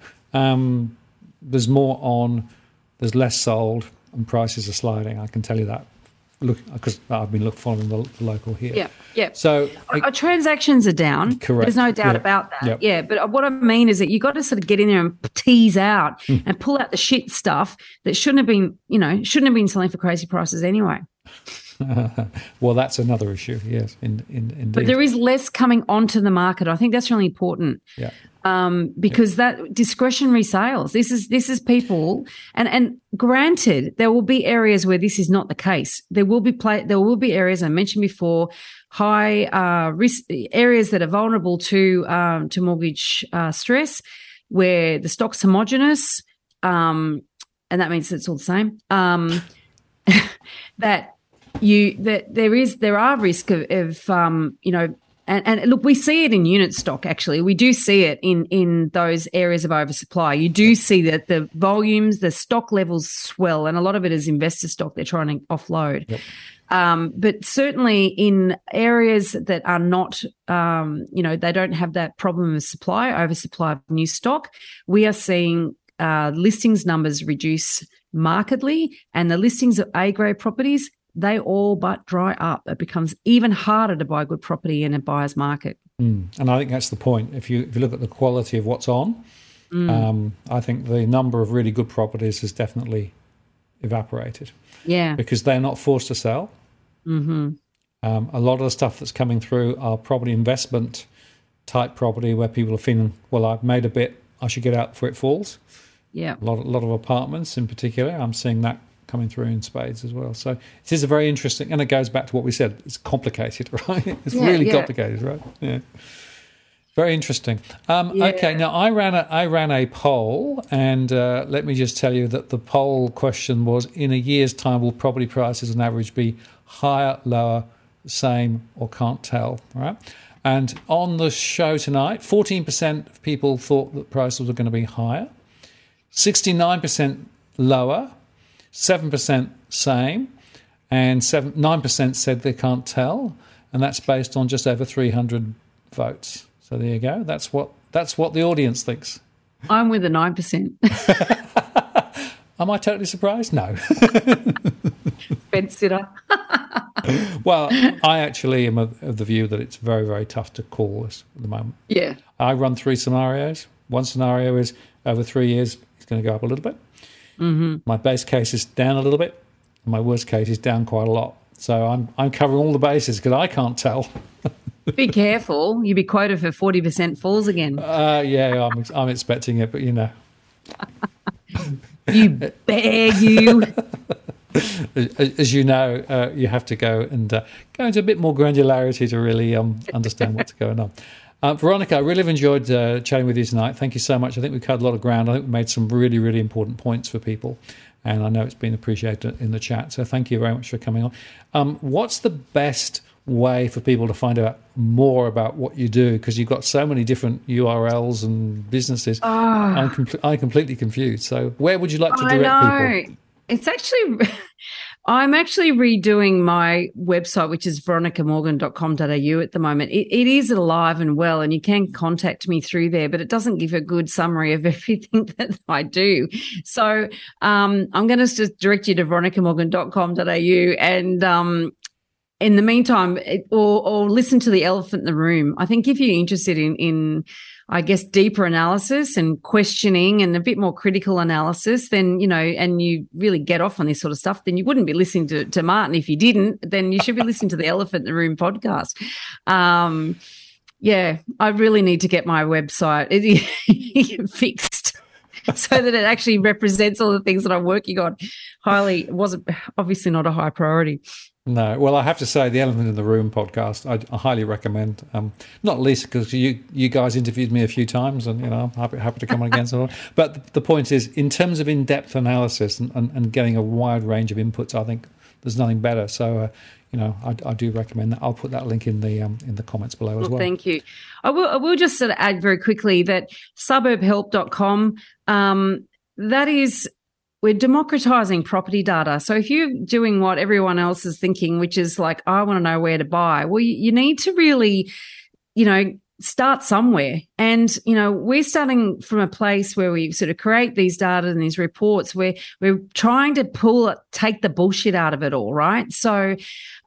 A: there's less sold and prices are sliding, I can tell you that. Look, because I've been following the local here.
B: Yeah.
A: So
B: our transactions are down.
A: Correct.
B: There's no doubt about that. Yep. Yeah, but what I mean is that you got to sort of get in there and tease out and pull out the shit stuff that shouldn't have been selling for crazy prices anyway.
A: Well, that's another issue. Yes, indeed.
B: But there is less coming onto the market. I think that's really important. Yeah. Because that discretionary sales, this is people, and granted, there will be areas where this is not the case. There will be areas I mentioned before, high risk areas that are vulnerable to mortgage stress, where the stock's homogenous, and that means it's all the same. There are risk of And look, we see it in unit stock, actually. We do see it in those areas of oversupply. You do see that the volumes, the stock levels swell, and a lot of it is investor stock they're trying to offload. Yep. But certainly in areas that are not, they don't have that problem of oversupply of new stock, we are seeing listings numbers reduce markedly, and the listings of A-grade properties, they all but dry up. It becomes even harder to buy good property in a buyer's market.
A: And I think that's the point. If you look at the quality of what's on, I think the number of really good properties has definitely evaporated. Yeah. Because they're not forced to sell. Mm-hmm. A lot of the stuff that's coming through are property investment type property where people are feeling, well, I've made a bit, I should get out before it falls. Yeah. A lot of apartments in particular, I'm seeing that coming through in spades as well. So it is a very interesting, and it goes back to what we said, it's complicated, right? It's really complicated, right? Yeah. Very interesting. Okay, now I ran a poll, and let me just tell you that the poll question was, in a year's time, will property prices on average be higher, lower, same, or can't tell, right? And on the show tonight, 14% of people thought that prices were going to be higher, 69% lower, 7% same, and 9% said they can't tell, and that's based on just over 300 votes. So there you go. That's what the audience thinks.
B: I'm with the 9%.
A: Am I totally surprised? No.
B: Fence sitter.
A: Well, I actually am of the view that it's very, very tough to call this at the moment.
B: Yeah.
A: I run 3 scenarios. One scenario is over 3 years, it's going to go up a little bit. Mm-hmm. My base case is down a little bit. And my worst case is down quite a lot. So I'm covering all the bases because I can't tell.
B: Be careful. You'll be quoted for 40% falls again.
A: Yeah, I'm expecting it, but you know.
B: You beg you.
A: As you know, you have to go go into a bit more granularity to really understand what's going on. Veronica, I really have enjoyed chatting with you tonight. Thank you so much. I think we covered a lot of ground. I think we made some really, really important points for people, and I know it's been appreciated in the chat. So thank you very much for coming on. What's the best way for people to find out more about what you do? Because you've got so many different URLs and businesses. I'm completely confused. So where would you like to direct people?
B: It's actually, I'm actually redoing my website, which is veronicamorgan.com.au at the moment. It is alive and well, and you can contact me through there, but it doesn't give a good summary of everything that I do. So I'm going to just direct you to veronicamorgan.com.au, and in the meantime, or listen to The Elephant in the Room. I think if you're interested in I guess, deeper analysis and questioning and a bit more critical analysis, then, you know, and you really get off on this sort of stuff, then you wouldn't be listening to Martin. If you didn't, then you should be listening to the Elephant in the Room podcast. Yeah, I really need to get my website fixed so that it actually represents all the things that I'm working on. It wasn't obviously not a high priority.
A: No, well, I have to say the Elephant in the Room podcast I highly recommend. Not least because you guys interviewed me a few times, and you know I'm happy to come on again. So, but the point is, in terms of in-depth analysis and getting a wide range of inputs, I think there's nothing better. So, you know, I do recommend that. I'll put that link in the comments below as well.
B: Thank you. I will just sort of add very quickly that suburbhelp.com, that is. We're democratizing property data. So if you're doing what everyone else is thinking, which is like, I want to know where to buy, well, you need to really, you know, start somewhere. And, you know, we're starting from a place where we sort of create these data and these reports where we're trying to take the bullshit out of it all, right? So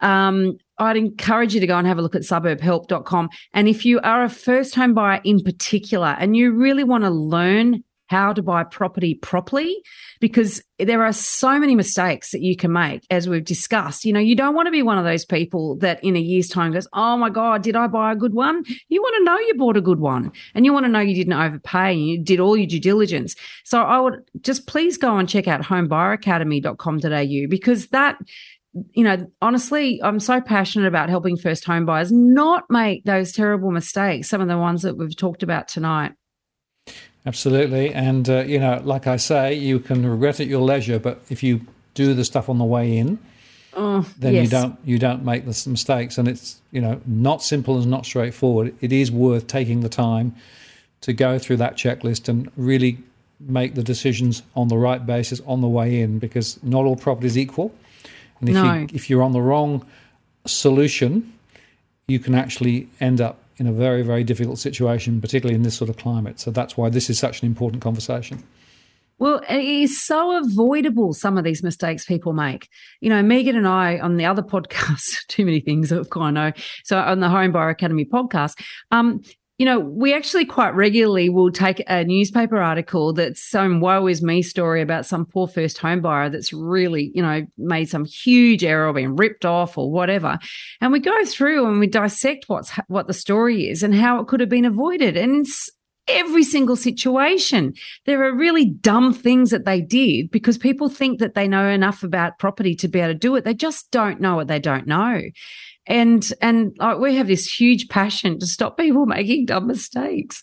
B: I'd encourage you to go and have a look at suburbhelp.com. And if you are a first home buyer in particular and you really want to learn how to buy property properly, because there are so many mistakes that you can make, as we've discussed. You know, you don't want to be one of those people that in a year's time goes, oh my God, did I buy a good one? You want to know you bought a good one, and you want to know you didn't overpay and you did all your due diligence. So I would just please go and check out homebuyeracademy.com.au, because that, you know, honestly, I'm so passionate about helping first home buyers not make those terrible mistakes, some of the ones that we've talked about tonight.
A: Absolutely. And, you know, like I say, you can regret at your leisure, but if you do the stuff on the way in, then yes, you don't make the mistakes. And it's, you know, not simple and not straightforward. It is worth taking the time to go through that checklist and really make the decisions on the right basis on the way in, because not all property is equal. And if you're on the wrong solution, you can actually end up in a very, very difficult situation, particularly in this sort of climate. So that's why this is such an important conversation.
B: Well, it is so avoidable, some of these mistakes people make. You know, Megan and I on the other podcast, too many things that I know. So on the Home Buyer Academy podcast, you know, we actually quite regularly will take a newspaper article that's some woe is me story about some poor first home buyer that's really, you know, made some huge error or been ripped off or whatever. And we go through and we dissect what the story is and how it could have been avoided. And it's every single situation. There are really dumb things that they did because people think that they know enough about property to be able to do it. They just don't know what they don't know. And we have this huge passion to stop people making dumb mistakes.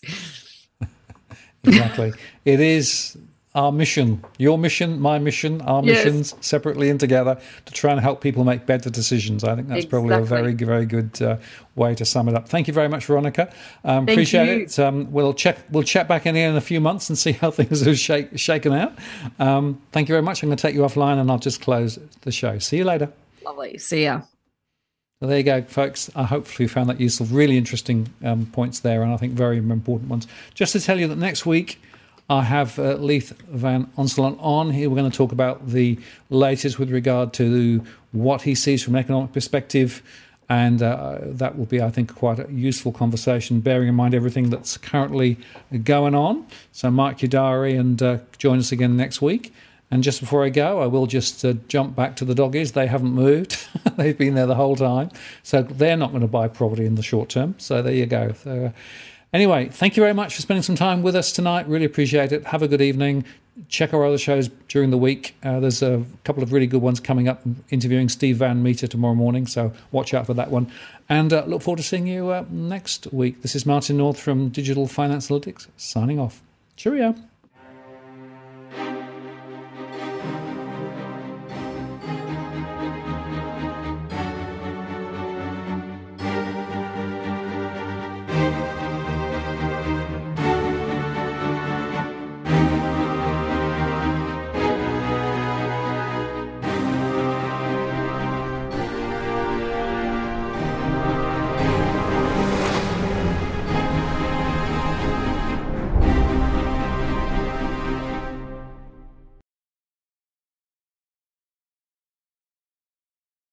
A: Exactly. It is our mission, your mission, my mission, our missions separately and together to try and help people make better decisions. I think that's probably a very, very good way to sum it up. Thank you very much, Veronica. Appreciate it. We'll chat back in here in a few months and see how things have shaken out. Thank you very much. I'm going to take you offline and I'll just close the show. See you later.
B: Lovely. See ya.
A: So there you go, folks. I hopefully you found that useful. Really interesting points there, and I think very important ones. Just to tell you that next week I have Leith Van Onselen on here. We're going to talk about the latest with regard to what he sees from an economic perspective, and that will be, I think, quite a useful conversation, bearing in mind everything that's currently going on. So mark your diary and join us again next week. And just before I go, I will just jump back to the doggies. They haven't moved. They've been there the whole time. So they're not going to buy property in the short term. So there you go. So anyway, thank you very much for spending some time with us tonight. Really appreciate it. Have a good evening. Check our other shows during the week. There's a couple of really good ones coming up, interviewing Steve Van Meter tomorrow morning. So watch out for that one. And look forward to seeing you next week. This is Martin North from Digital Finance Analytics, signing off. Cheerio.